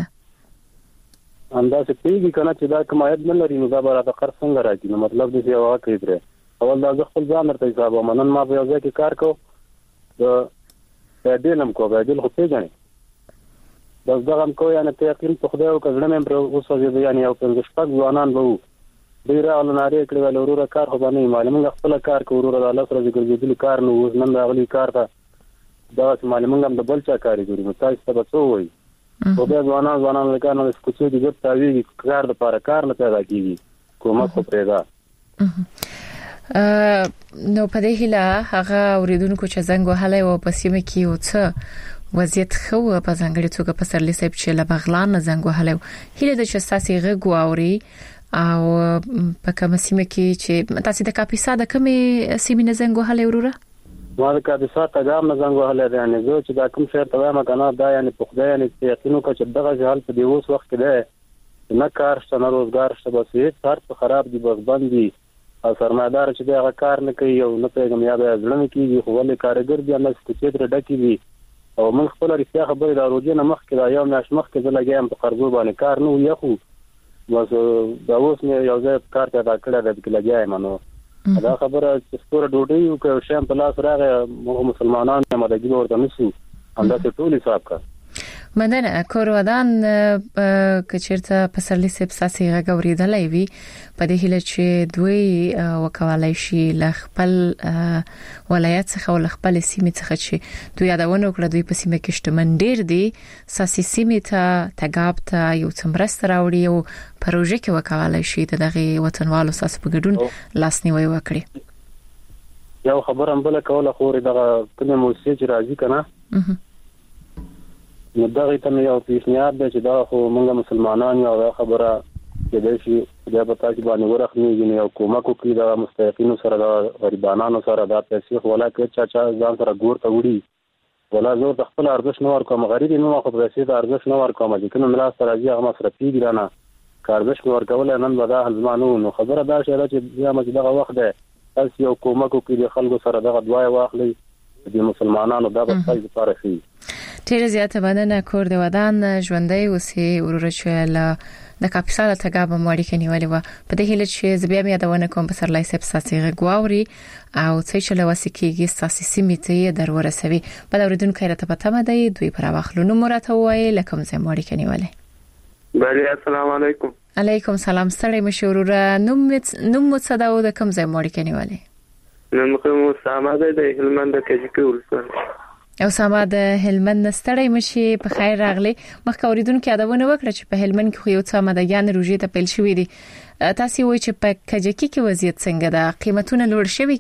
ده همداسې پیږي کنه چې دا کمایت نه لري نو دا به راته قرض څنګه راځي نو مطلب دې یو واقع دی اول دا خپل ځان ورته حساب ومنن ما په یو ځای کې کار کو د دې کو به دې خو پیژنې بس دا هم کو یعنی ته یقین په خدای او کړه مې پر اوسه یعنی یو په شپږ ځوانان وو ډیر اول ناری کړي ول ورور کار خو باندې معلومه خپل کار کو ورور الله سره ذکر کار نو نن راغلی کار ته دا معلومه هم د بل چا کاری کوي نو تاسو ته څه وایي او بیا ځوانان ځوانان لکه نو سکوچو دي ګټ تاوی کار د پاره کار نه پیدا کیږي کومه خو پیدا نو په دې هله هغه اوریدونکو چې زنګ وهلای او پسیمه کې او څه وضعیت خو په ځنګړي توګه په سرلی صاحب چې لبغلان زنګ وهلای هله د شستاسي غو اوري او په کومه سیمه کې چې تاسو د کاپیسا د کومه سیمه نه زنګ وهلای وروره ما د کاپیسا ته ګام نه زنګ وهلای یعنی زه چې دا کوم شهر ته وایم کنه دا یعنی په خدای یعنی یقینو کا چې دغه حال په دیوس وخت کې ده نه کار شته نه روزګار شته بس هیڅ هر خراب دي بس بندي او سرمایدار چې دا کار نه کوي او نه پیغام یا به ځلنه کیږي خو ولې کارګر دي الله ستې تر ډکی دي او موږ خپل رښتیا خبره دا روزي نه مخ کې دا یو ناش مخ کې لګیم په قرضو باندې کار نه وي خو بس دا اوس مې یو ځای کار ته دا کړه د کې لګیایم نو دا خبره چې سپوره ډوډۍ او که شام په لاس راغی موږ مسلمانان نه مدګي ورته نشو همدا ټول حساب کا مننه کورودان کچیرته په سرلی سپ ساسي غوړېدلای وي په دې هله چې دوی وکوالای شي لخپل ولایت څخه ول خپل سیمه څخه چې دوی یادونه کړې دوی په سیمه کې شتمن ډیر دي ساسي سیمه ته تګاب ته یو څمرست راوړي او پروژه کې وکوالای شي ته دغه وطنوالو ساس په ګډون لاسنیوي وکړي یو خبر هم بل کوله خو دغه کومه موسسه چې راځي کنه نو دغه ته یو پیشنهاد دی چې دا خو موږ مسلمانان یو خبره چې د شي د پتا چې باندې ورخنیږي او کومه کوي د مستحقینو سره د غریبانو سره د پیسې ولا کې چا چا ځان سره ګور ته وړي ولا زه د خپل ارزښت نور کوم غریب نو خو پیسې د ارزښت نور کوم چې کوم ملاس سره راځي هغه مصرفي ګرانه کاربش نور کول نن ودا حزمانو نو خبره دا شي چې بیا مې دغه وخت ده تاسو یو کومه کوي د خلکو سره دغه دعای واخلي د مسلمانانو د بچای لپاره شي ډیر زیاته باندې کور د ودان ژوندۍ اوسې ورورچل د کاپیسال تګاب مړی کني ولې و په دې هله چې زبیا مې داونه کوم په سر لای سپ ساتي غواوري او څه چې لواسي کېږي ساسي سیمته در ورسوي بل اوردونکو راته پته مده دوی پر واخلو نو مرته وای لکم زه مړی کني ولې بله السلام علیکم علیکم سلام ستړی مشوره نوم نوم صداو د کوم ځای مړی کني ولې نوم کوم ساماده د هلمند د کجکی ولسوالۍ او سما د هلمند ستړی مشي په خیر راغلی مخکې اوریدونکو یادونه وکړه چې په هلمند کې خو یو څه مدګان روجي ته پیل شوې دي تاسو وایئ چې په کجکی کې وضعیت څنګه ده قیمتونه لوړ شوي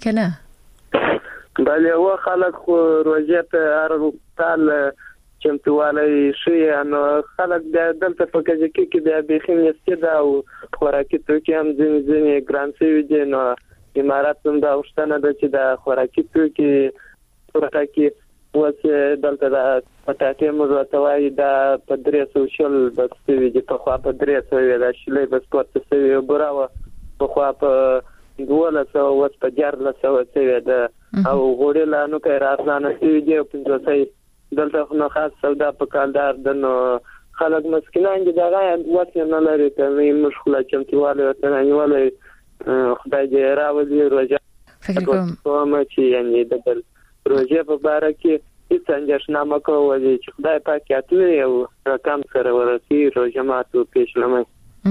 کنه بله و خلک خو روجي ته هر کال چمتوالی شي نو خلک د دلته په کجکی کې د بخیم نسته او خوراکي توکي هم ځینې ځینې ګران شوي دي نو امارات هم دا وشتنه ده چې د خوراکي توکي ورته وڅ دلته د پټاټې مزوتوي د پدریس او شل بسوي د په خوا پدریس او د شلې بس پورته سوي براوه په خوا په دوله سو وڅ په جارله سو سوي د او غوړې لانو کې راځنه سوي دی په ځای دلته نو خاص سودا په کالدار د نو خلک مسکینان دي دغه وڅ نه لري ته مشغوله چمتواله ته نه نیولای خدای دې راوړي روزه فکر کوم کوم چې یعنی د بل روزه په باره کې هیڅ اندېښنه مه کوئ چې خدای پاک اتلې او رقم سره ورسي روزه ماتو پېښلمه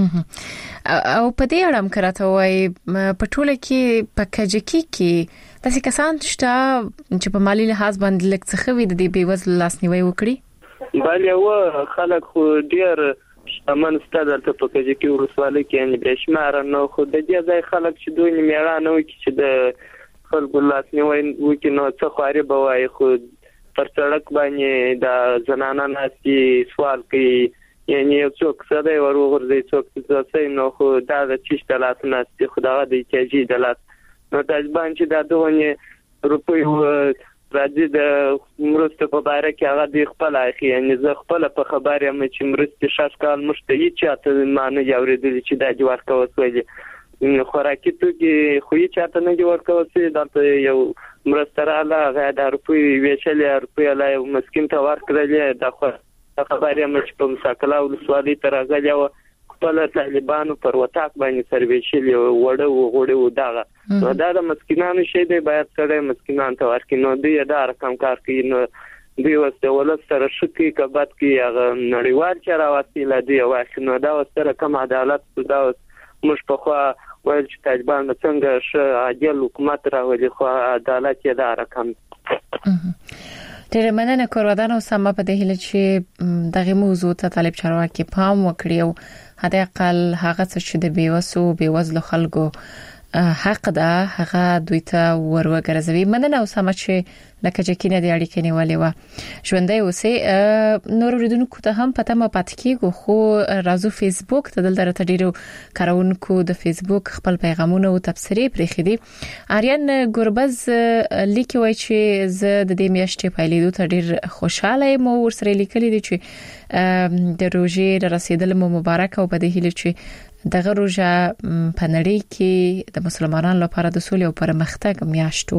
او په دې اړه هم کراته وای په ټوله کې په کجکی کې تاسو کسان شته چې په مالی لحاظ باندې لکه څه وي د دې بیوزل لاسنیوي وکړي بله و خلک خو ډیر شتمن ستاسو ته په کجکی ورسواله کې ان بشمار نو خو د دې ځای خلک چې دوی میړانه وکړي چې د خلکو لاسنیوي وکړي نو څه خواري بوای خو پر سړک باندې د زنانه ناسي سوال کوي یعنی یو څوک سره ورغورځي څوک څه نو خو دا د چشت لاس ناسي خدای دې کېږي د لاس نو تاسو باندې دا دوه روپۍ راځي د مرسته په باره کې هغه د خپل اخی یعنی زه خپل په خبره مې چې مرسته شاش کال مشته هیڅ چاته معنی جوړېدل چې دا جوړ کوي خوراکي توکي خو یې چاته نه جوړ کوي دا یو مرستراله غا د روپۍ ویشلې روپۍ لا یو مسکین ته ورکړلې د خبرې مې په مساکله ولسوالۍ ته راغلی و خپل طالبانو پر وټاک باندې سرویشلې وړه وغوړې دغه نو دا د مسکینانو شی دی باید کړه مسکینان ته ورکې نو دوی دا رقم کار کوي نو دوی وسته ولس سره شکی کبات کې هغه نړیوال چر وسیله دی واخ نو دا سره کوم عدالت دا مش په خوا وایي چې طالبان څنګه ش عادل حکومت راولي خو عدالت یې دا رقم ډېر مننه کورودان او سم په دې هله چې دغه موضوع ته طالب چارواکي پام وکړي او هدا اقل هغه څه د بیوسو بیوزلو خلکو حق ده هغه دوی ته وروګرځوي مننه او سم چې لکه چې کینه دی اړیکې نیولې و ژوندۍ اوسې نور ورودونکو ته هم پته ما پات کیږي خو راځو فیسبوک ته دلته راته ډیرو کارونکو د فیسبوک خپل پیغامونه او تبصرې پرېخي دي آریان ګوربز لیکي وای چې زه د دې میاشتې پیلېدو ته ډیر خوشاله یم او ورسره لیکلي دي چې د روزې د رسیدل مو مبارک او په دې هیله چې دغه روزه په نړۍ کې د مسلمانانو لپاره د سولې او پرمختګ میاشت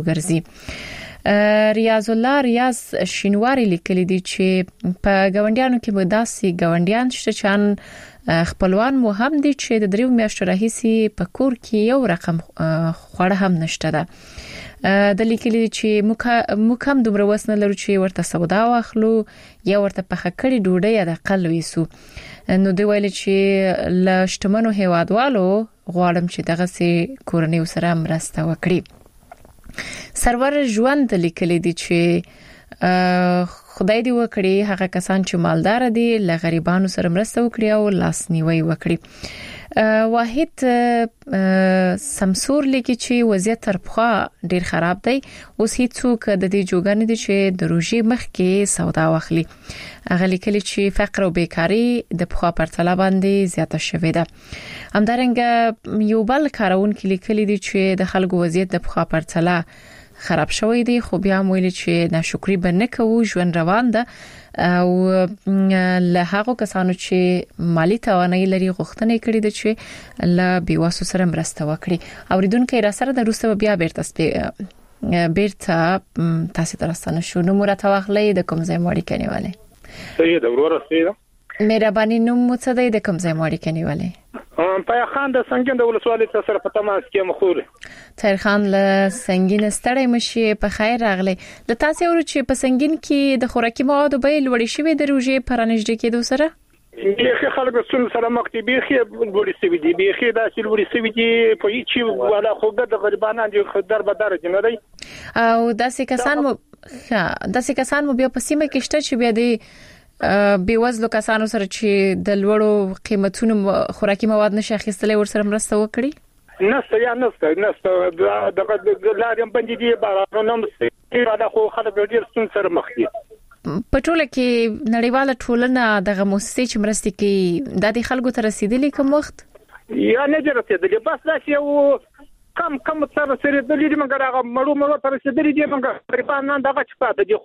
وګرځي ریاض الله ریاض شینواری لیکلی دی چې په گاونډیانو کې مداسي گاونډیان شته چې خپلوان مو هم دي چې د دریو میاشتو راهیسي په کور کې یو رقم خوړه هم نشته ده د لیکلی چې مکم دومره وسنه لرو چې ورته سودا واخلو یا ورته په خکړې ډوډۍ د اقل ویسو نو دی ویل چې لشتمنو هیوادوالو غواړم چې دغه سي کورنۍ سره مرسته وکړي سرور ژوند لیکلی دی چې خدای دې وکړي هغه کسان چې مالدار دي ل غریبانو سره مرسته وکړي او لاسنیوي وکړي واحد سمسور لیکي چې وضعیت ترخه ډیر خراب دی. اوس هیڅوک د دې جوګان دي چې د روزي مخ کې سودا واخلي. هغه لیکلي چې فقر او بیکاری د پخوا پر تل باندې زیاته شوې ده. همدارنګه یو بل کارون کې لیکلي دي چې د خلکو وضعیت د پخوا پر تل خراب شوی دی، خو بیا مویل چې ناشکری به نه کوو، ژوند روان ده او له هغه کسانو چې مالی توانایي لري غوښتنه کړې ده چې له بیواسو سره مرسته وکړي. اوریدونکو را سره د روسته بیا بیرته سپې بیرته تاسو ترستانه شو. نو مرته واخلې د کوم ځای ماړي کنيواله سید اورور سید مهرباني نوم مو څه دی د کوم ځای ماړي کنيواله؟ پای خان د سنگین د ولسوالۍ سره په تماس کې مخور. طاهر خان له سنگین ستړی مشي په خیر راغلی. د تاسو ورو چې په سنگین کې د خوراکي موادو بیه لوړې شوې د روزي پرانځ کې دوه سره بیخي خلک سن سره مخکې بیخي لوړې شوې دي، بیخي دا چې لوړې شوې دي په هیڅ ولا خو د غریبانو د در بدر جن دی. او داسې کسان مو داسې کسان مو بیا په سیمه کې شته چې بیا د بیوزلو کسانو سره چې د لوړو قیمتونو خوراکي مواد نشه اخیستلې ورسره مرسته وکړي؟ نسته یا نسته نسته دغه لاریم باندې دی بارانو نو دا خو خلک ډیر ستون سره مخ دي. په ټوله کې نړیواله ټولنه دغه موسسې چې مرسته کوي د خلکو ته رسیدلې کوم وخت یا نه رسیدلې، بس دا چې کم کم سره سره د لیدي مګر هغه مړو مړو تر رسیدلې دي مګر غریبانو دغه چې پاتې دي.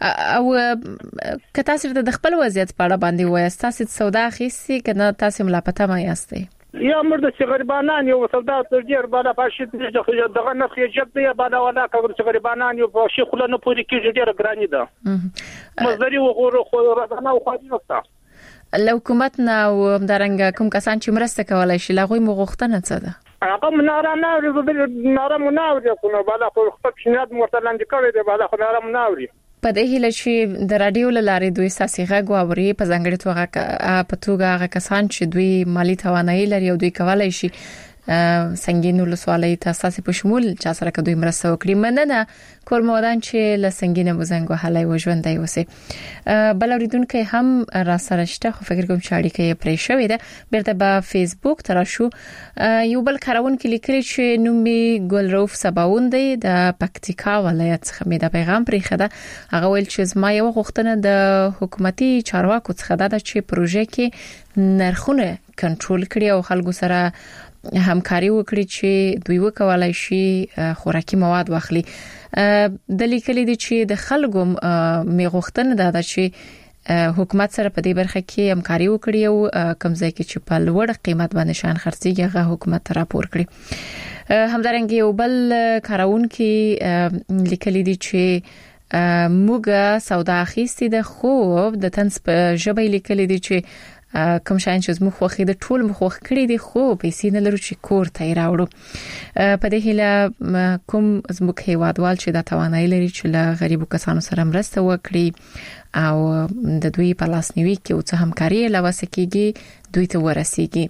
او کته سره د خپل وضعیت په اړه باندې وایي تاسو سودا خېسي کنه تاسو ملاپته ما یاستئ؟ یا مرده چې غریبانان یو سودا تر ډیر بالا پاشید دغه نه خېجب دی بالا ولا کور چې غریبانان یو په شي خلنو پوری کې ډیر ګرانی ده. مزدوري وغوړو خو راځنه او خاطر وستا له حکومت نه او همدارنګه کوم کسان چې مرسته کولای شي لغوي مغوښتنه څه ده؟ هغه مناره نه ورې ناره مناوري کومه بالا خو خپل شنیاد مرتلاند کوي دی بالا خو ناره مناوري. په دې هیله چې د رادیو لارې دوی ساسي غږ واوري په ځنګړي توګه په توګه هغه کسان چې دوی مالی توانایي لري او دوی کولای شي سنگین ولسوالۍ تاسو په شمول چا سره کډوي مرسته وکړي. مننه کور مودان چې له سنگینه مزنګو حلای وژوندای وسی. بل اوریدونکو هم را سره شته خو فکر کوم چې اړیکه پرې شوې ده. بیرته په فیسبوک تر شو یو بل کارون کې لیکلي چې نومي ګلروف سباوند دی د پکتیکا ولایت څخه مې د پیغام پرې خده. هغه ویل چې زما یو غوښتنه د حکومتي چارواکو څخه ده چې پروژې کې نرخونه کنټرول کړي او خلکو سره همکاري وکړي چې دوی وکولای شي خوراکي مواد واخلي. د لیکلي دي چې د خلکو میغوښتنه ده چې حکومت سره په دې برخه کې همکاري وکړي او کمزې کې چې په لوړ قیمت باندې شان خرڅيږي هغه حکومت راپور کړي. همدارنګه یو بل کارون کې لیکلي دي چې موږ سودا اخیستې ده خو د تنس په ژبه لیکلي دي چې کوم شاین چې زموږ خوخې د ټول مخوخ کړی دي خو پیسې نه لرو چې کور ته راوړو. په دې هیله کوم زموږ هیوادوال چې د توانایي لري چې له غریبو کسانو سره مرسته وکړي او د دوی په لاس نیوي کې او څه همکاري لواسه کیږي دوی ته ورسیږي.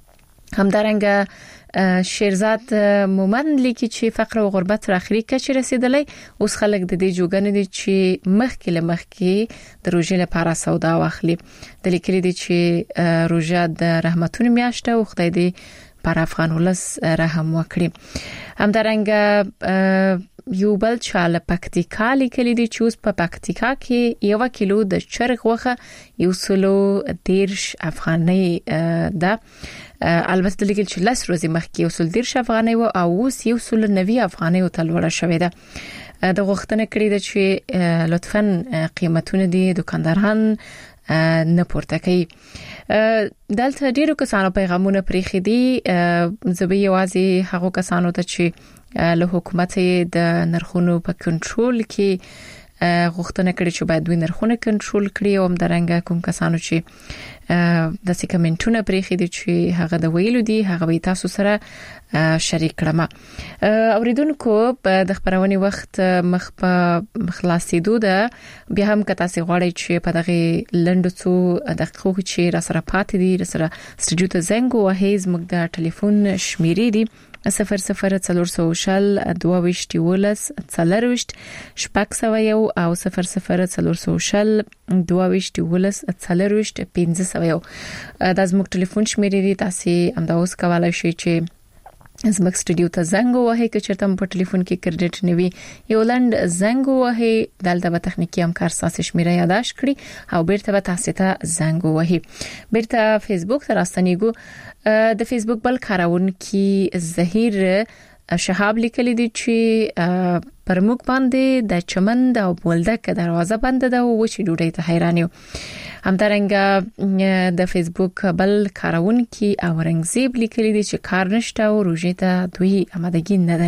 همدارنګه شیرزاد مومند لیکي چې فقر او غربت تر اخري کچې رسیدلې اوس خلک د دې جوګن دي چې مخکې له مخکې د روزي لپاره سودا واخلي. د لیکلي دي چې روزه د رحمتونو میاشته او خدای دې پر افغان ولس رحم وکړي. همدارنګه یو بل چاله پکتیکا لیکلي دي چې اوس په پکتیکا کې یو کیلو د چرګ غوښه یو سلو دیرش افغانۍ ده. البته لیکل چې لاس ورځې مخکې یو سل دیرش افغانۍ و او اوس یو سل نوي افغانۍ او تلوړه شوې ده. د غوښتنه کړې ده چې لطفاً قیمتونه دي دکانداران نه پورته کوي. دلته ډیرو کسانو پیغامونه پرېخي دي. زبې یوازې هغه کسانو ته چې له حکومت د نرخونو په کنټرول کې غوښتنه کړې چې باید دوی نرخونه کنټرول کړي او همدارنګه کوم کسانو چې د سیکمنټونه پرېخي دي چې هغه د ویلو دي هغه به تاسو سره شریک کړم. اوریدونکو د خبرونې وخت مخ په خلاصېدو ده. بیا هم که تاسو غواړئ چې په دغه لنډو څو دقیقو چې را سره پاتې دي را سره سټوډیو ته زنګ وهئ زموږ د ټلیفون شمیرې دي صفر صفر څلور سوه شل دوه ویشت یولس څلرویشت شپږ سوه یو او صفر صفر څلور سوه شل دوه ویشت یولس څلرویشت پنځه سوي د زموږ ټلیفون شمیرې دي تاسو همدا اوس کولای شئ چې زموږ سټوډیو ته زنګ ووهئ که چېرته په ټلیفون کې کریډټ نه وي یو لند زنګ ووهئ دلته به تخنیکی همکار تاسو شمیره یاداش کړي او بیرته به تاسو ته زنګ ووهئ. بیرته فیسبوک ته راستنیږو. د فیسبوک بل کارون کې زهیر شهاب لیکلی دی چې پر موږ باندې د چمن او بولدک دروازه بند ده او چې ډوډۍ ته حیران یو. همدارنګه د فیسبوک بل کارون کې اورنګزیب لیکلی دی چې کار نشته او روزه ته دوی آمادګي نه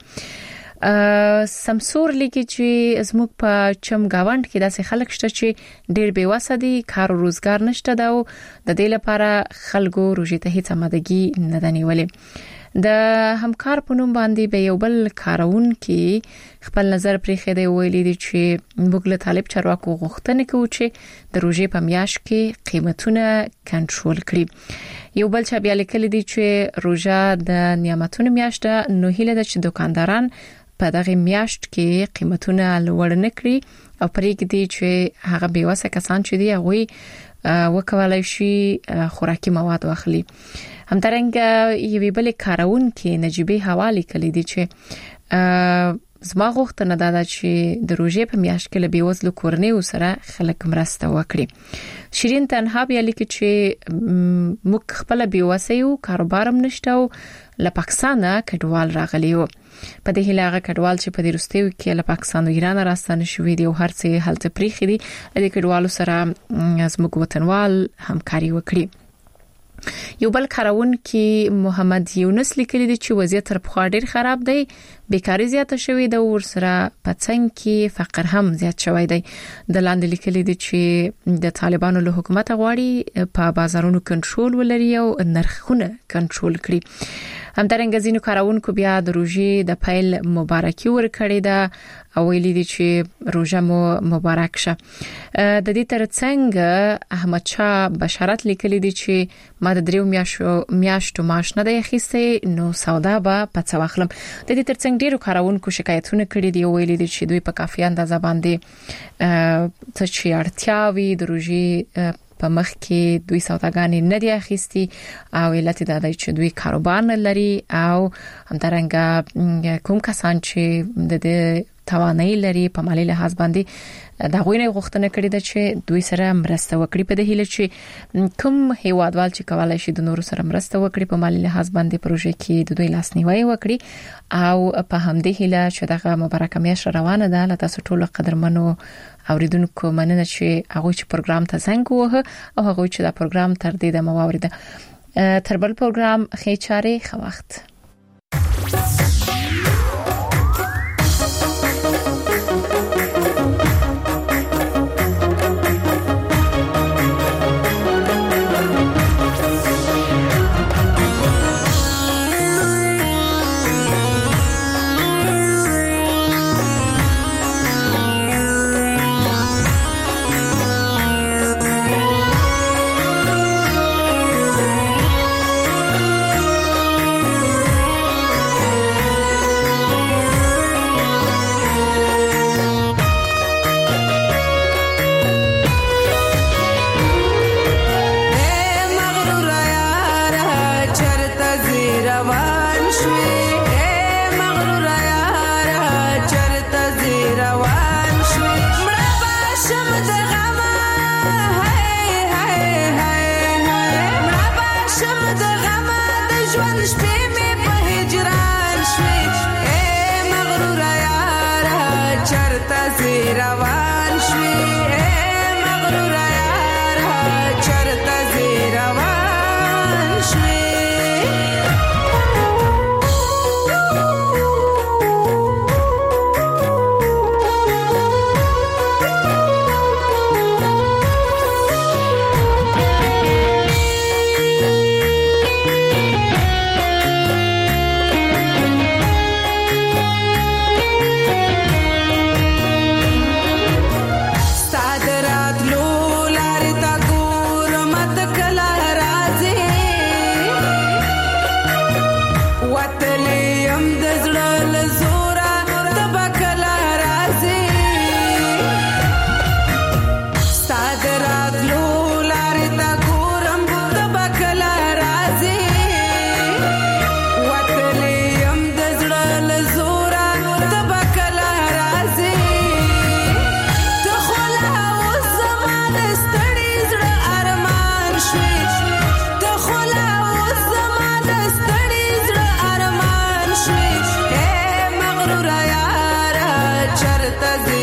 دنیولې. سمسور لیکي چې زموږ په چم گاوند کې داسې خلک شته چې ډېر بیواسه دي کار او روزګار نشته دا او د دې لپاره خلکو روزه ته هیڅ آمادګي نه دنیولې. د همکار په نوم باندې به یو بل کارون کې خپل نظر پرې خېده ویلي دي چې موږ له طالب چارواکو غوښتنه کوو چې د روزې په میاشت کې قیمتونه کنټرول کړي. یو بل چا بیا لیکلي دي چې روزه د نعمتونو میاشت نو هیله ده چې دکانداران په دغه میاشت کې قیمتونه لوړ نه کړي او پرېږدي چې هغه بیواسه کسان چې دی هغه وکولای شي خوراکي مواد واخلي. همدارنګه یوې بل کارون کې نجيبه حواله کړي دي چې زما غوښتنه ده چې د روزې په میاشت کې له بیوزلو کورنیو سره خلک مرسته وکړي. شیرین تنها بیا لیکي چې موږ خپل بیوسیو کاروبارم نشته او له پاکستان کډوال راغلی وو. په دې هیله کډوال چې په دې رستیو کې له پاکستان او ایران راستنه شوې دي او هر څه هلته پریخي دي د کډوالو سره زموږ وطنوال همکاري وکړي. یو بل کارون کې محمد یونس لیکلی دی چې وضعیت تر پخوا ډیر خراب دی بیکاری زیاته شوې ده او سره پڅنګ کې فقر هم زیات شوی دی. د لاندې لیکلی دی چې د طالبانو له حکومت غواړي په بازارونو کنټرول ولري او نرخونه کنټرول کړي. همدارنګه ځینو کارونکو بیا د روزې د پیل مبارکي ورکړې ده او ویلي دي چې روزه مو مبارک شه. د دې ترڅنګ احمد شاه بشارت لیکلی دي چې ما د دریو میاشتو میاشتو معاش نه دی اخیسته نو سودا به پڅ واخلم. د دې ترڅنګ ډیرو کارونکو شکایتونه کړي دي او ویلي دي چې دوی په کافي اندازه باندې څه چې اړتیا وي د روزې په مخ کې دوی سوداګانې نه دي اخیستي او علت دا دی چې دوی کاروبار نه لري او همدارنګه کوم کسان چې د دې توانایي لري په مالی لحاظ باندې دا غوښنه غوښتنه کړې ده چې دوی سره مرسته وکړي په دې هیله چې کوم هیوادوال چې کولای شي د نورو سره مرسته وکړي په مالی لحاظ باندې پروژې کې د دوی لاسنیوي وکړي او په همدې هیله چې دغه مبارکه میاشت روانه ده له تاسو ټولو قدرمنو اوریدونکو مننه چې هغه چې پروګرام ته څنګه وه او هغه چې دا پروګرام تر دې د مواورده تر بل پروګرام خې چاره خو وخت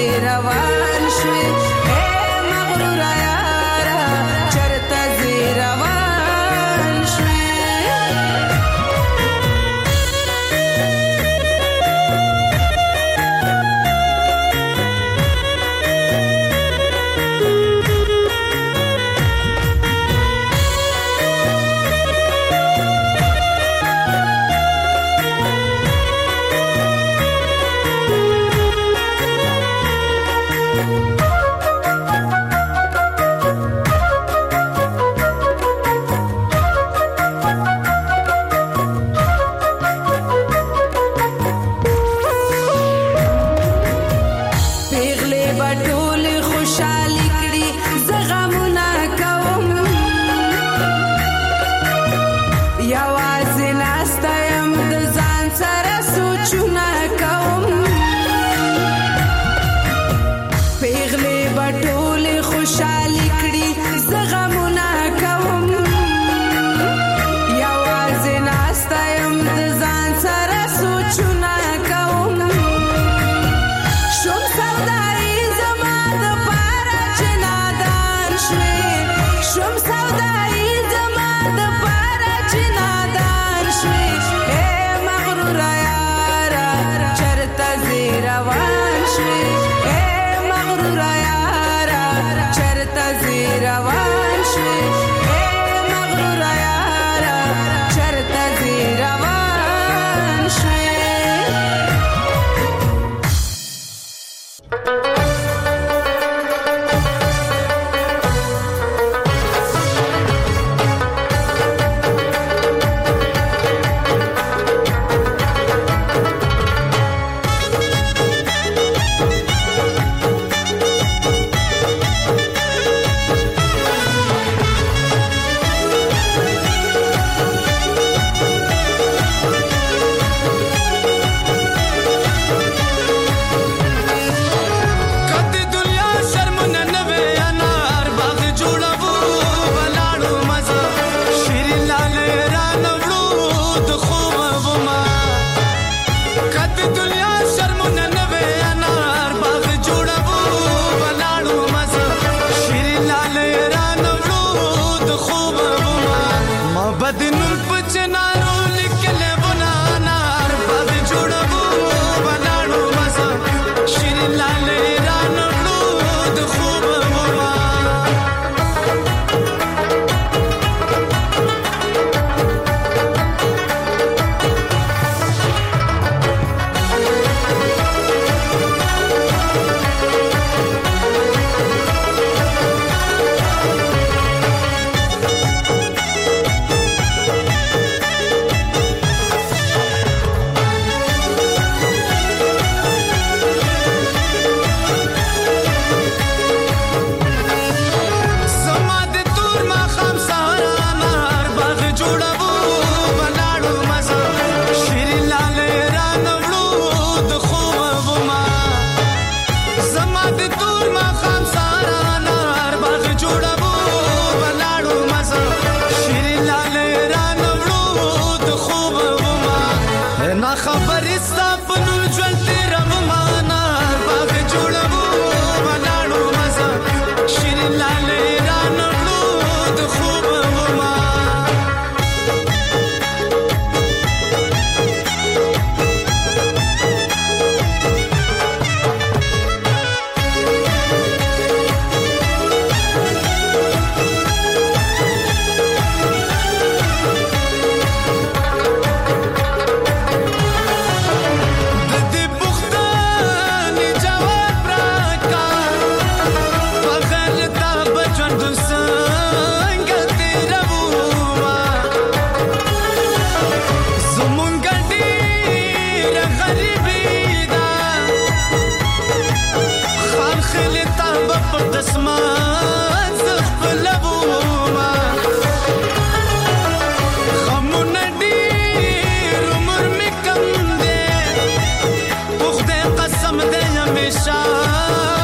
हमेशा